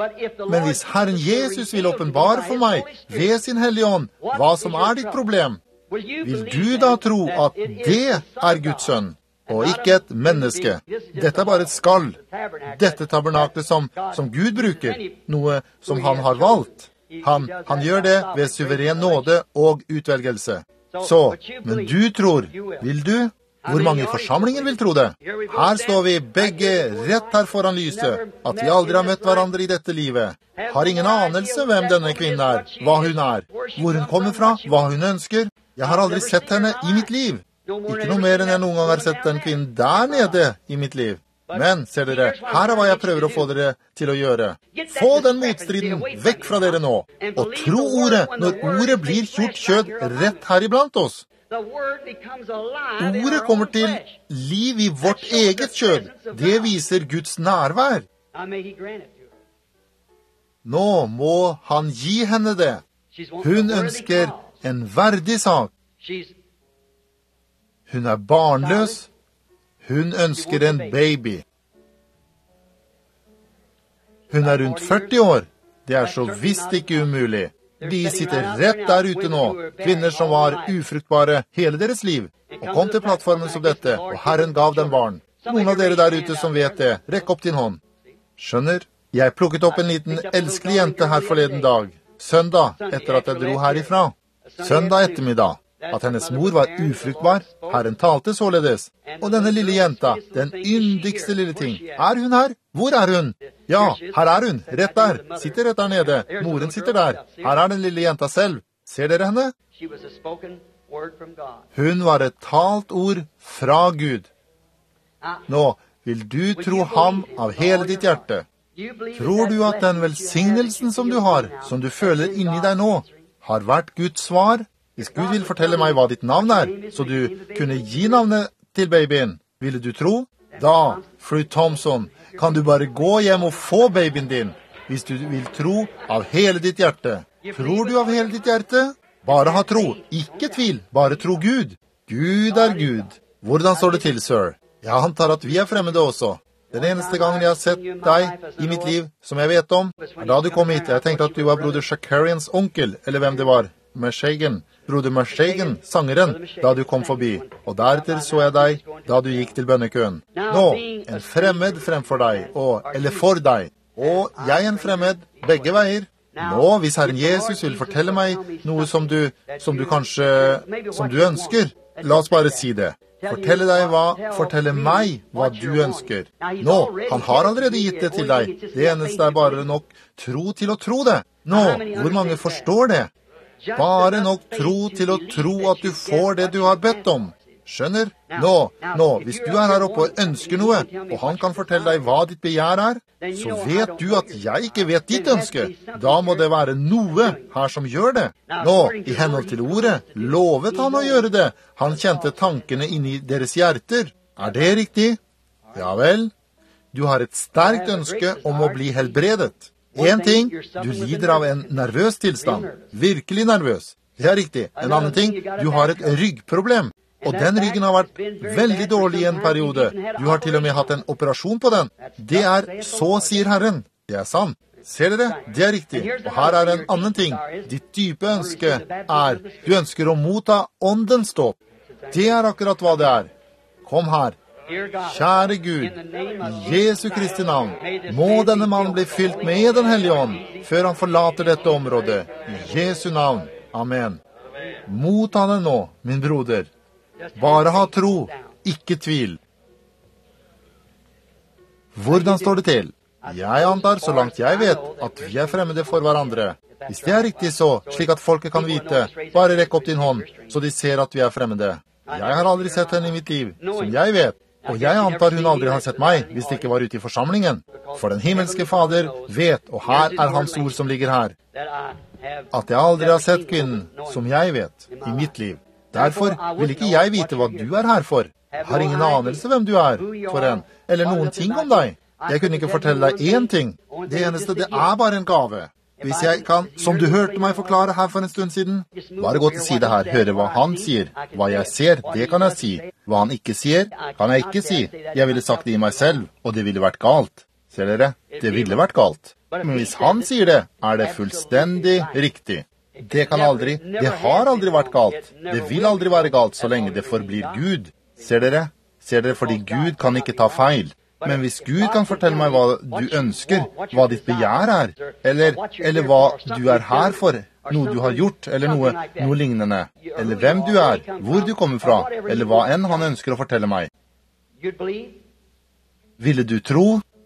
Men hvis Herren Jesus vil åpenbare for meg, ved sin hellige ånd, hva som er ditt problem, vil du da tro at det er Guds sønn, og ikke et menneske? Dette er bare et skall. Dette tabernaklet som, som Gud bruker, noe som han har valgt. Han, han gjør det ved suveren nåde og utvelgelse. Så, men du tror, vil du? Hvor mange forsamlinger vil tro det? Her står vi begge rett her foran lyset, at vi aldri har møtt hverandre i dette livet. Har ingen anelse hvem denne kvinnen er, hva hun er, hvor hun kommer fra, hva hun ønsker. Jeg har aldri sett henne i mitt liv. Ikke noe mer enn jeg noen gang har sett den kvinnen der nede i mitt liv. Men, ser dere, her er hva jeg prøver å få dere til å gjøre. Få den motstriden vekk fra dere nå, og tro ordet når ordet blir gjort kjød rett her iblant oss. Ordet kommer til liv i vårt eget kjød. Det viser Guds nærvær. Nå må han gi henne det. Hun ønsker en verdig sak. Hun er barnløs. Hun ønsker en baby. Hun er rundt førti år. Det er så visst ikke umulig. De sitter rett der ute nå, kvinner som var ufruktbare hele deres liv, og kom til plattformen som dette, og Herren gav dem barn. Noen av dere der ute som vet det, rekk opp din hånd. Skjønner? Jeg plukket opp en liten elskelig jente her forleden dag, søndag, etter at jeg dro herifra. Søndag ettermiddag. At hennes mor var ufruktbar, Herren talte således. Og denne lille jenta, den yndigste lille ting, er hun her? Hvor er hun? Ja, her er hun, rett der, sitter rett der nede. Moren sitter der. Her er den lille jenta selv. Ser dere henne? Hun var et talt ord fra Gud. Nå, vil du tro ham av hele ditt hjerte? Tror du at den velsignelsen som du har, som du føler inni deg nå, har vært Guds svar? Hvis Gud vil fortelle meg hva ditt navn er, så du kunne gi navnet til babyen, ville du tro? Da, fru Thompson, kan du bare gå hjem og få babyen din, hvis du vil tro av hele ditt hjerte. Tror du av hele ditt hjerte? Bare ha tro, ikke tvil, bare tro Gud. Gud er Gud. Hvordan står det til, sir? Jeg antar at vi er fremmede også. Den eneste gangen jeg har sett deg i mitt liv, som jeg vet om, er da du kom hit. Jeg tenkte at du var broder Shakarians onkel, eller hvem det var. Meshagan, broder Meshagan, sangeren, da du kom forbi. Og deretter så jeg deg da du gikk til bønnekøen. Nå, en fremmed fremfor deg, og, eller for deg. Og jeg en fremmed, begge veier. Nå, hvis Herren Jesus vil fortelle meg noe som du, som du kanskje, som du ønsker, la oss bare si det. Fortelle deg hva, fortelle meg hva du ønsker. Nå, han har allerede gitt det til deg. Det eneste er bare nok tro til å tro det. Nå, hvor mange forstår det? Bare nok tro til å tro at du får det du har bedt om. Skjønner? Nå, nå, hvis du er her oppe og ønsker noe, og han kan fortelle deg hva ditt begjær er, så vet du at jeg ikke vet ditt ønske. Da må det være noe her som gjør det. Nå, i henhold til ordet, lovet han å gjøre det. Han kjente tankene inni deres hjerter. Er det riktig? Ja vel. Du har et sterkt ønske om å bli helbredet. En ting, du lider av en nervøs tilstand. Virkelig nervøs. Det er riktig. En annen ting, du har et ryggproblem. Og den ryggen har vært veldig dårlig i en periode. Du har til og med hatt en operasjon på den. Det er så, sier Herren. Det er sant. Ser dere? Det er riktig. Og her er en annen ting. Ditt dype ønske er, du ønsker å motta åndens dåp. Det er akkurat hva det er. Kom her. Kjære Gud, i Jesu Kristi navn, må denne mannen bli fylt med den hellige ånd, før han forlater dette området. I Jesu navn. Amen. Motta det nå, min broder. Bare ha tro, ikke tvil. Hvordan står det til? Jeg antar, så langt jeg vet, at vi er fremmede for hverandre. Hvis det er riktig så, slik at folket kan vite, bare rekk opp din hånd, så de ser at vi er fremmede. Jeg har aldri sett henne i mitt liv, som jeg vet. Og jeg antar hun aldri har sett meg, hvis det ikke var ute i forsamlingen. For den himmelske Fader vet, og her er hans ord som ligger her, at jeg aldri har sett kvinnen, som jeg vet, i mitt liv. Derfor vil ikke jeg vite hva du er her for. Jeg har ingen anelse hvem du er for en, eller noen ting om deg. Jeg kunne ikke fortelle deg én ting. Det eneste, det er bare en gave. Hvis jeg kan, som du hørte meg forklare her for en stund siden, bare gå til side her, høre hva han sier. Hva jeg ser, det kan jeg si. Hva han ikke sier, kan jeg ikke si. Jeg ville sagt det i meg selv, og det ville vært galt. Ser dere? Det ville vært galt. Men hvis han sier det, er det fullstendig riktig. Det kan aldri, det har aldri vært galt. Det vil aldri være galt så lenge det forblir Gud. Ser dere? Ser dere, fordi Gud kan ikke ta feil. Men hvis Gud kan fortelle meg hva du ønsker, hva ditt begjær er, eller, eller hva du er her for, noe du har gjort, eller noe, noe lignende, eller hvem du er, hvor du kommer fra, eller hva enn han ønsker å fortelle meg. Ville du tro?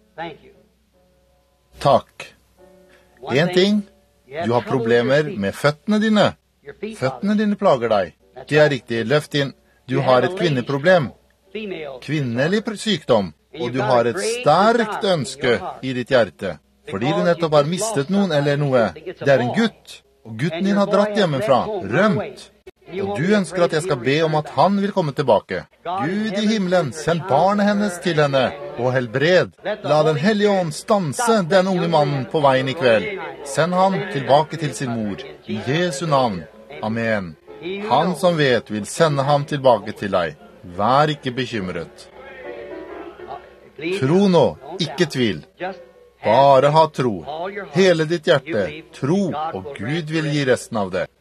Takk. En ting, du har problemer med føttene dine. Føttene dine plager deg. Det er riktig, løft inn. Du har et kvinneproblem. Kvinnelig sykdom. Og du har et sterkt ønske i ditt hjerte, fordi du nettopp har mistet noen eller noe. Det er en gutt, og gutten din har dratt hjemmefra, rømt. Og du ønsker at jeg skal be om at han vil komme tilbake. Gud i himmelen, send barnet hennes til henne, og helbred. La den hellige ånd stanse den unge mannen på veien i kveld. Send han tilbake til sin mor, i Jesu navn. Amen. Han som vet vil sende ham tilbake til deg. Vær ikke bekymret. Tro nå, ikke tvil. Bare ha tro. Hele ditt hjerte. Tro, og Gud vil gi resten av det.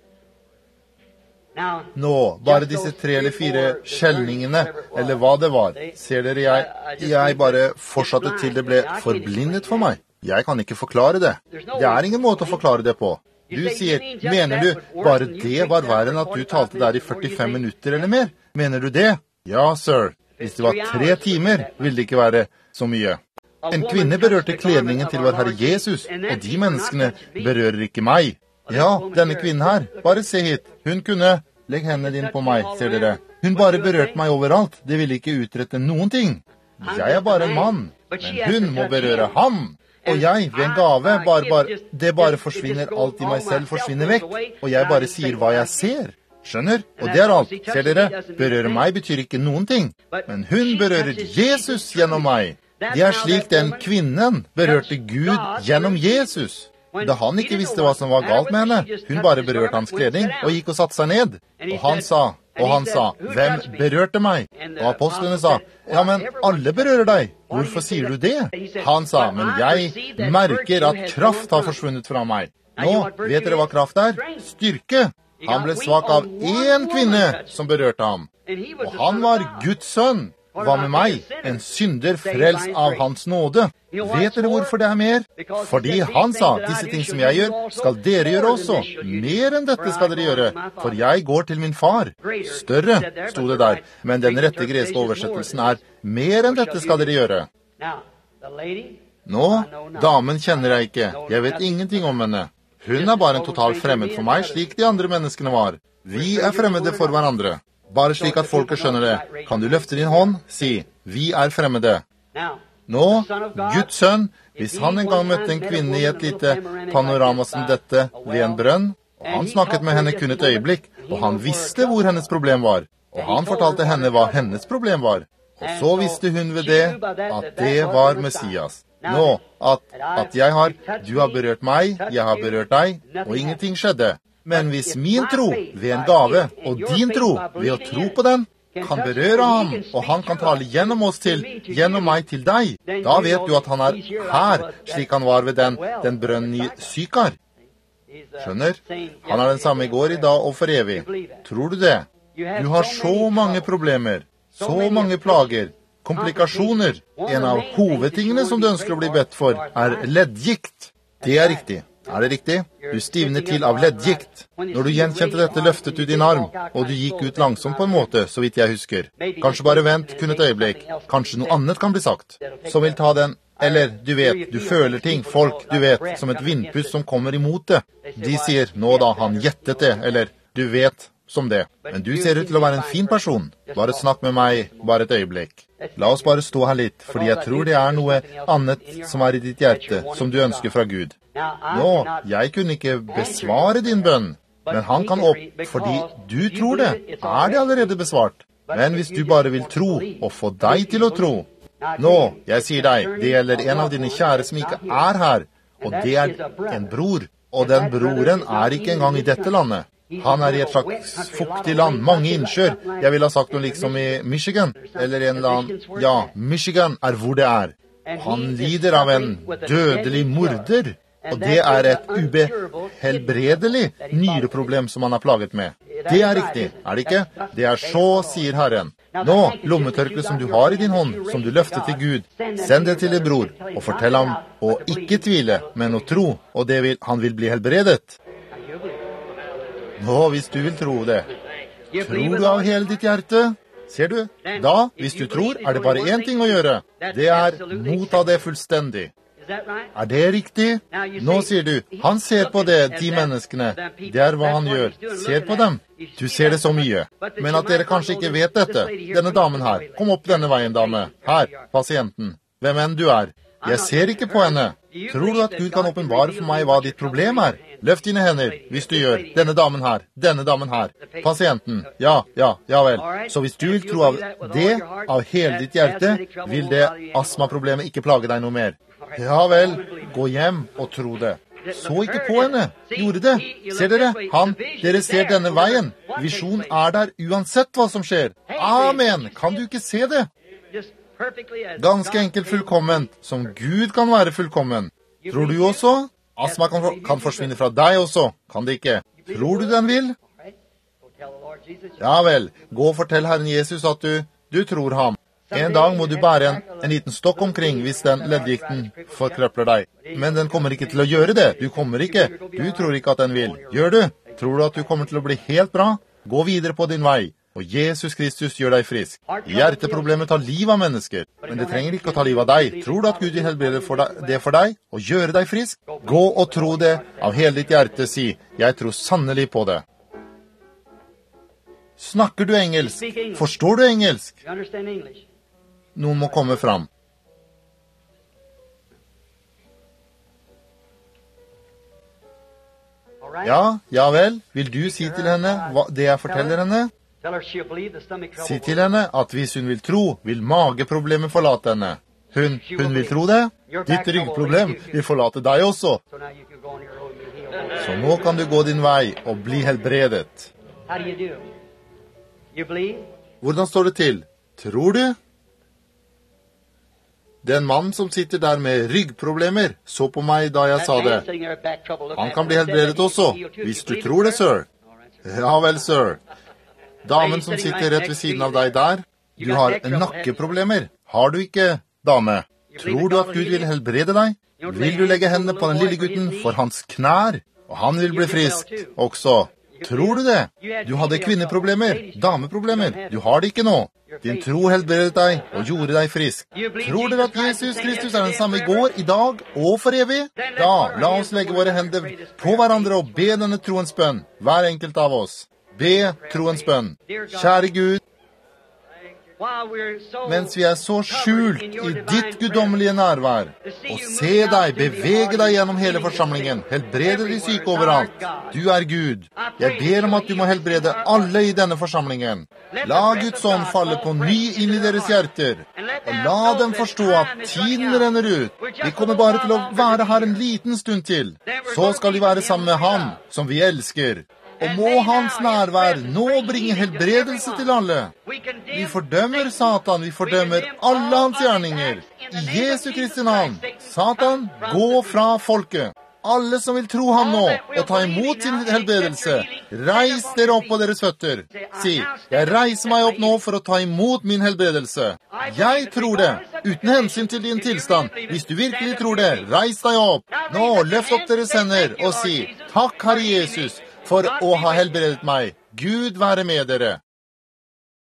Nå, bare disse tre eller fire skjelningene, eller hva det var. Ser dere, jeg, jeg bare fortsatte til det ble forblindet for meg. Jeg kan ikke forklare det. Det er ingen måte å forklare det på. Du sier, mener du bare det var verre enn at du talte der i førtifem minutter eller mer? Mener du det? Ja, sir. Hvis det var tre timer, ville det ikke være så mye. En kvinne berørte kledningen til vår Herre Jesus, og de menneskene berører ikke meg. Ja, denne kvinnen her, bare se hit. Hun kunne, legg hendene dine på meg, ser dere. Hun bare berørte meg overalt. Det ville ikke utrette noen ting. Jeg er bare en mann, men hun må berøre ham. Og jeg, ved en gave, bare, bare, det bare forsvinner, alt i meg selv forsvinner vekk, og jeg bare sier hva jeg ser. Skjønner? Og det er alt. Ser dere? Berøre meg betyr ikke noen ting, men hun berører Jesus gjennom meg. Det er slik den kvinnen berørte Gud gjennom Jesus. Da han ikke visste hva som var galt med henne, hun bare berørte hans kledning og gikk og satte seg ned. Og han sa, og han sa, hvem berørte meg? Og apostlene sa, ja, men alle berører deg. Hvorfor sier du det? Han sa, men jeg merker at kraft har forsvunnet fra meg. Nå, vet dere hva kraft er? Styrke. Han ble svak av en kvinne som berørte ham. Og han var Guds sønn. Hva med meg? En synder frelst av hans nåde. Vet dere hvorfor det er mer? Fordi han sa, disse ting som jeg gjør, skal dere gjøre også. Mer enn dette skal dere gjøre, for jeg går til min far. Større, sto det der, men den rette greske oversettelsen er, mer enn dette skal dere gjøre. Nå, damen kjenner jeg ikke. Jeg vet ingenting om henne. Hun er bare en total fremmed for meg, slik de andre menneskene var. Vi er fremmede for hverandre. Bare slik at folket skjønner det. Kan du løfte din hånd? Si, vi er fremmede. Nå, Guds sønn, hvis han en gang møtte en kvinne i et lite panorama som dette ved en brønn, og han snakket med henne kun et øyeblikk, og han visste hvor hennes problem var, og han fortalte henne hva hennes problem var, og så visste hun ved det at det var Messias. Nå, at, at jeg har, du har berørt meg, jeg har berørt deg, og ingenting skjedde. Men hvis min tro ved en gave, og din tro ved å tro på den, kan berøre ham, og han kan tale gjennom oss til, gjennom meg til deg, da vet du at han er her, slik han var ved den, den brønnen i Sykar. Skjønner? Han er den samme i går, i dag og for evig. Tror du det? Du har så mange problemer, så mange plager, komplikasjoner. En av hovedtingene som du ønsker å bli bedt for, er leddgikt. Det er riktig. Er det riktig? Du stivner til av leddgikt. Når du gjenkjente dette, løftet du din arm, og du gikk ut langsomt på en måte, så vidt jeg husker. Kanskje bare vent kun et øyeblikk. Kanskje noe annet kan bli sagt. Som vil ta den, eller du vet, du føler ting, folk, du vet, som et vindpust som kommer imot det. De sier, nå da, han gjettet det, eller du vet, som det. Men du ser ut til å være en fin person. Bare snakk med meg, bare et øyeblikk. La oss bare stå her litt, fordi jeg tror det er noe annet som er i ditt hjerte, som du ønsker fra Gud. Nå, jeg kunne ikke besvare din bønn, men han kan opp, fordi du tror det, er det allerede besvart. Men hvis du bare vil tro, og få deg til å tro. Nå, jeg sier deg, det gjelder en av dine kjære som ikke er her, og det er en bror, og den broren er ikke engang i dette landet. Han er i et slags fuktig land, mange innsjør. Jeg vil ha sagt noe liksom i Michigan, eller en eller annen, ja, Michigan er hvor det er. Han lider av en dødelig morder, og det er et ubehelbredelig nyreproblem som han har plaget med. Det er riktig, er det ikke? Det er så, sier Herren. Nå, lommetørkle som du har i din hånd, som du løfter til Gud, send det til din bror, og fortell ham å ikke tvile, men å tro, og det vil, han vil bli helbredet. Nå, hvis du vil tro det. Tror du av hele ditt hjerte? Ser du? Da, hvis du tror, er det bare en ting å gjøre. Det er motta det fullstendig. Er det riktig? Nå sier du, han ser på det, de menneskene. Det er hva han gjør. Ser på dem. Du ser det så mye. Men at dere kanskje ikke vet dette. Denne damen her. Kom opp denne veien, dame. Her, pasienten. Hvem enn du er. Jeg ser ikke på henne. Tror du at Gud kan åpenbare for meg hva ditt problem er? Løft dine hender, hvis du gjør. Denne damen her, denne damen her. Pasienten. Ja, ja, ja vel. Så hvis du vil tro av det, av hele ditt hjerte, vil det astmaproblemet ikke plage deg noe mer. Ja vel, gå hjem og tro det. Så ikke på henne. Gjorde det. Ser dere? Han, dere ser denne veien. Visjon er der uansett hva som skjer. Amen. Kan du ikke se det? Ganske enkelt fullkomment, som Gud kan være fullkommen. Tror du også? Astma kan, for, kan forsvinne fra deg også, kan det ikke? Tror du den vil? Ja vel, gå og fortell Herren Jesus at du, du tror ham. En dag må du bære en, en liten stokk omkring hvis den leddgikten forkrøpler deg. Men den kommer ikke til å gjøre det. Du kommer ikke. Du tror ikke at den vil. Gjør du? Tror du at du kommer til å bli helt bra? Gå videre på din vei. Og Jesus Kristus gjør deg frisk. Hjerteproblemet tar liv av mennesker, men det trenger ikke å ta liv av deg. Tror du at Gud vil helbrede for deg, det for deg, og gjøre deg frisk? Gå og tro det av hele ditt hjerte, si, jeg tror sannelig på det. Snakker du engelsk? Forstår du engelsk? Noen må komme fram. Ja, ja vel, vil du si til henne hva, det jeg forteller henne? Si til henne at hvis hun vil tro, vil mageproblemet forlate henne. Hun, hun vil tro det. Ditt ryggproblem vil forlate deg også. Så nå kan du gå din vei og bli helbredet. Hvordan står det til? Tror du? Den mann som sitter der med ryggproblemer så på meg da jeg sa det. Han kan bli helbredet også, hvis du tror det, sir. Ja vel, sir. Damen som sitter rett ved siden av deg der, du har nakkeproblemer. Har du ikke, dame? Tror du at Gud vil helbrede deg? Vil du legge hendene på den lille gutten for hans knær? Og han vil bli frisk også. Tror du det? Du hadde kvinneproblemer, dameproblemer. Du har det ikke nå. Din tro helbredet deg og gjorde deg frisk. Tror dere at Jesus Kristus er den samme i går, i dag og for evig? Da, la oss legge våre hender på hverandre og be denne troens bønn, hver enkelt av oss. Be troens bønn. Kjære Gud, mens vi er så skjult i ditt guddommelige nærvær, og se deg, bevege deg gjennom hele forsamlingen, helbrede de syke overalt. Du er Gud. Jeg ber om at du må helbrede alle i denne forsamlingen. La Guds ånd falle på ny inn i deres hjerter, og la dem forstå at tiden renner ut. Vi kommer bare til å være her en liten stund til. Så skal vi være sammen med Han, som vi elsker. Og må hans nærvær nå bringe helbredelse til alle. Vi fordømmer Satan, vi fordømmer alle hans gjerninger. I Jesu Kristi navn. Satan, gå fra folket. Alle som vil tro ham nå, og ta imot sin helbredelse, reis dere opp på deres føtter. Si, jeg reiser meg opp nå for å ta imot min helbredelse. Jeg tror det, uten hensyn til din tilstand. Hvis du virkelig tror det, reis deg opp. Nå, løft opp deres hender og si, takk Herre Jesus, for å ha helbredet meg. Gud være med dere.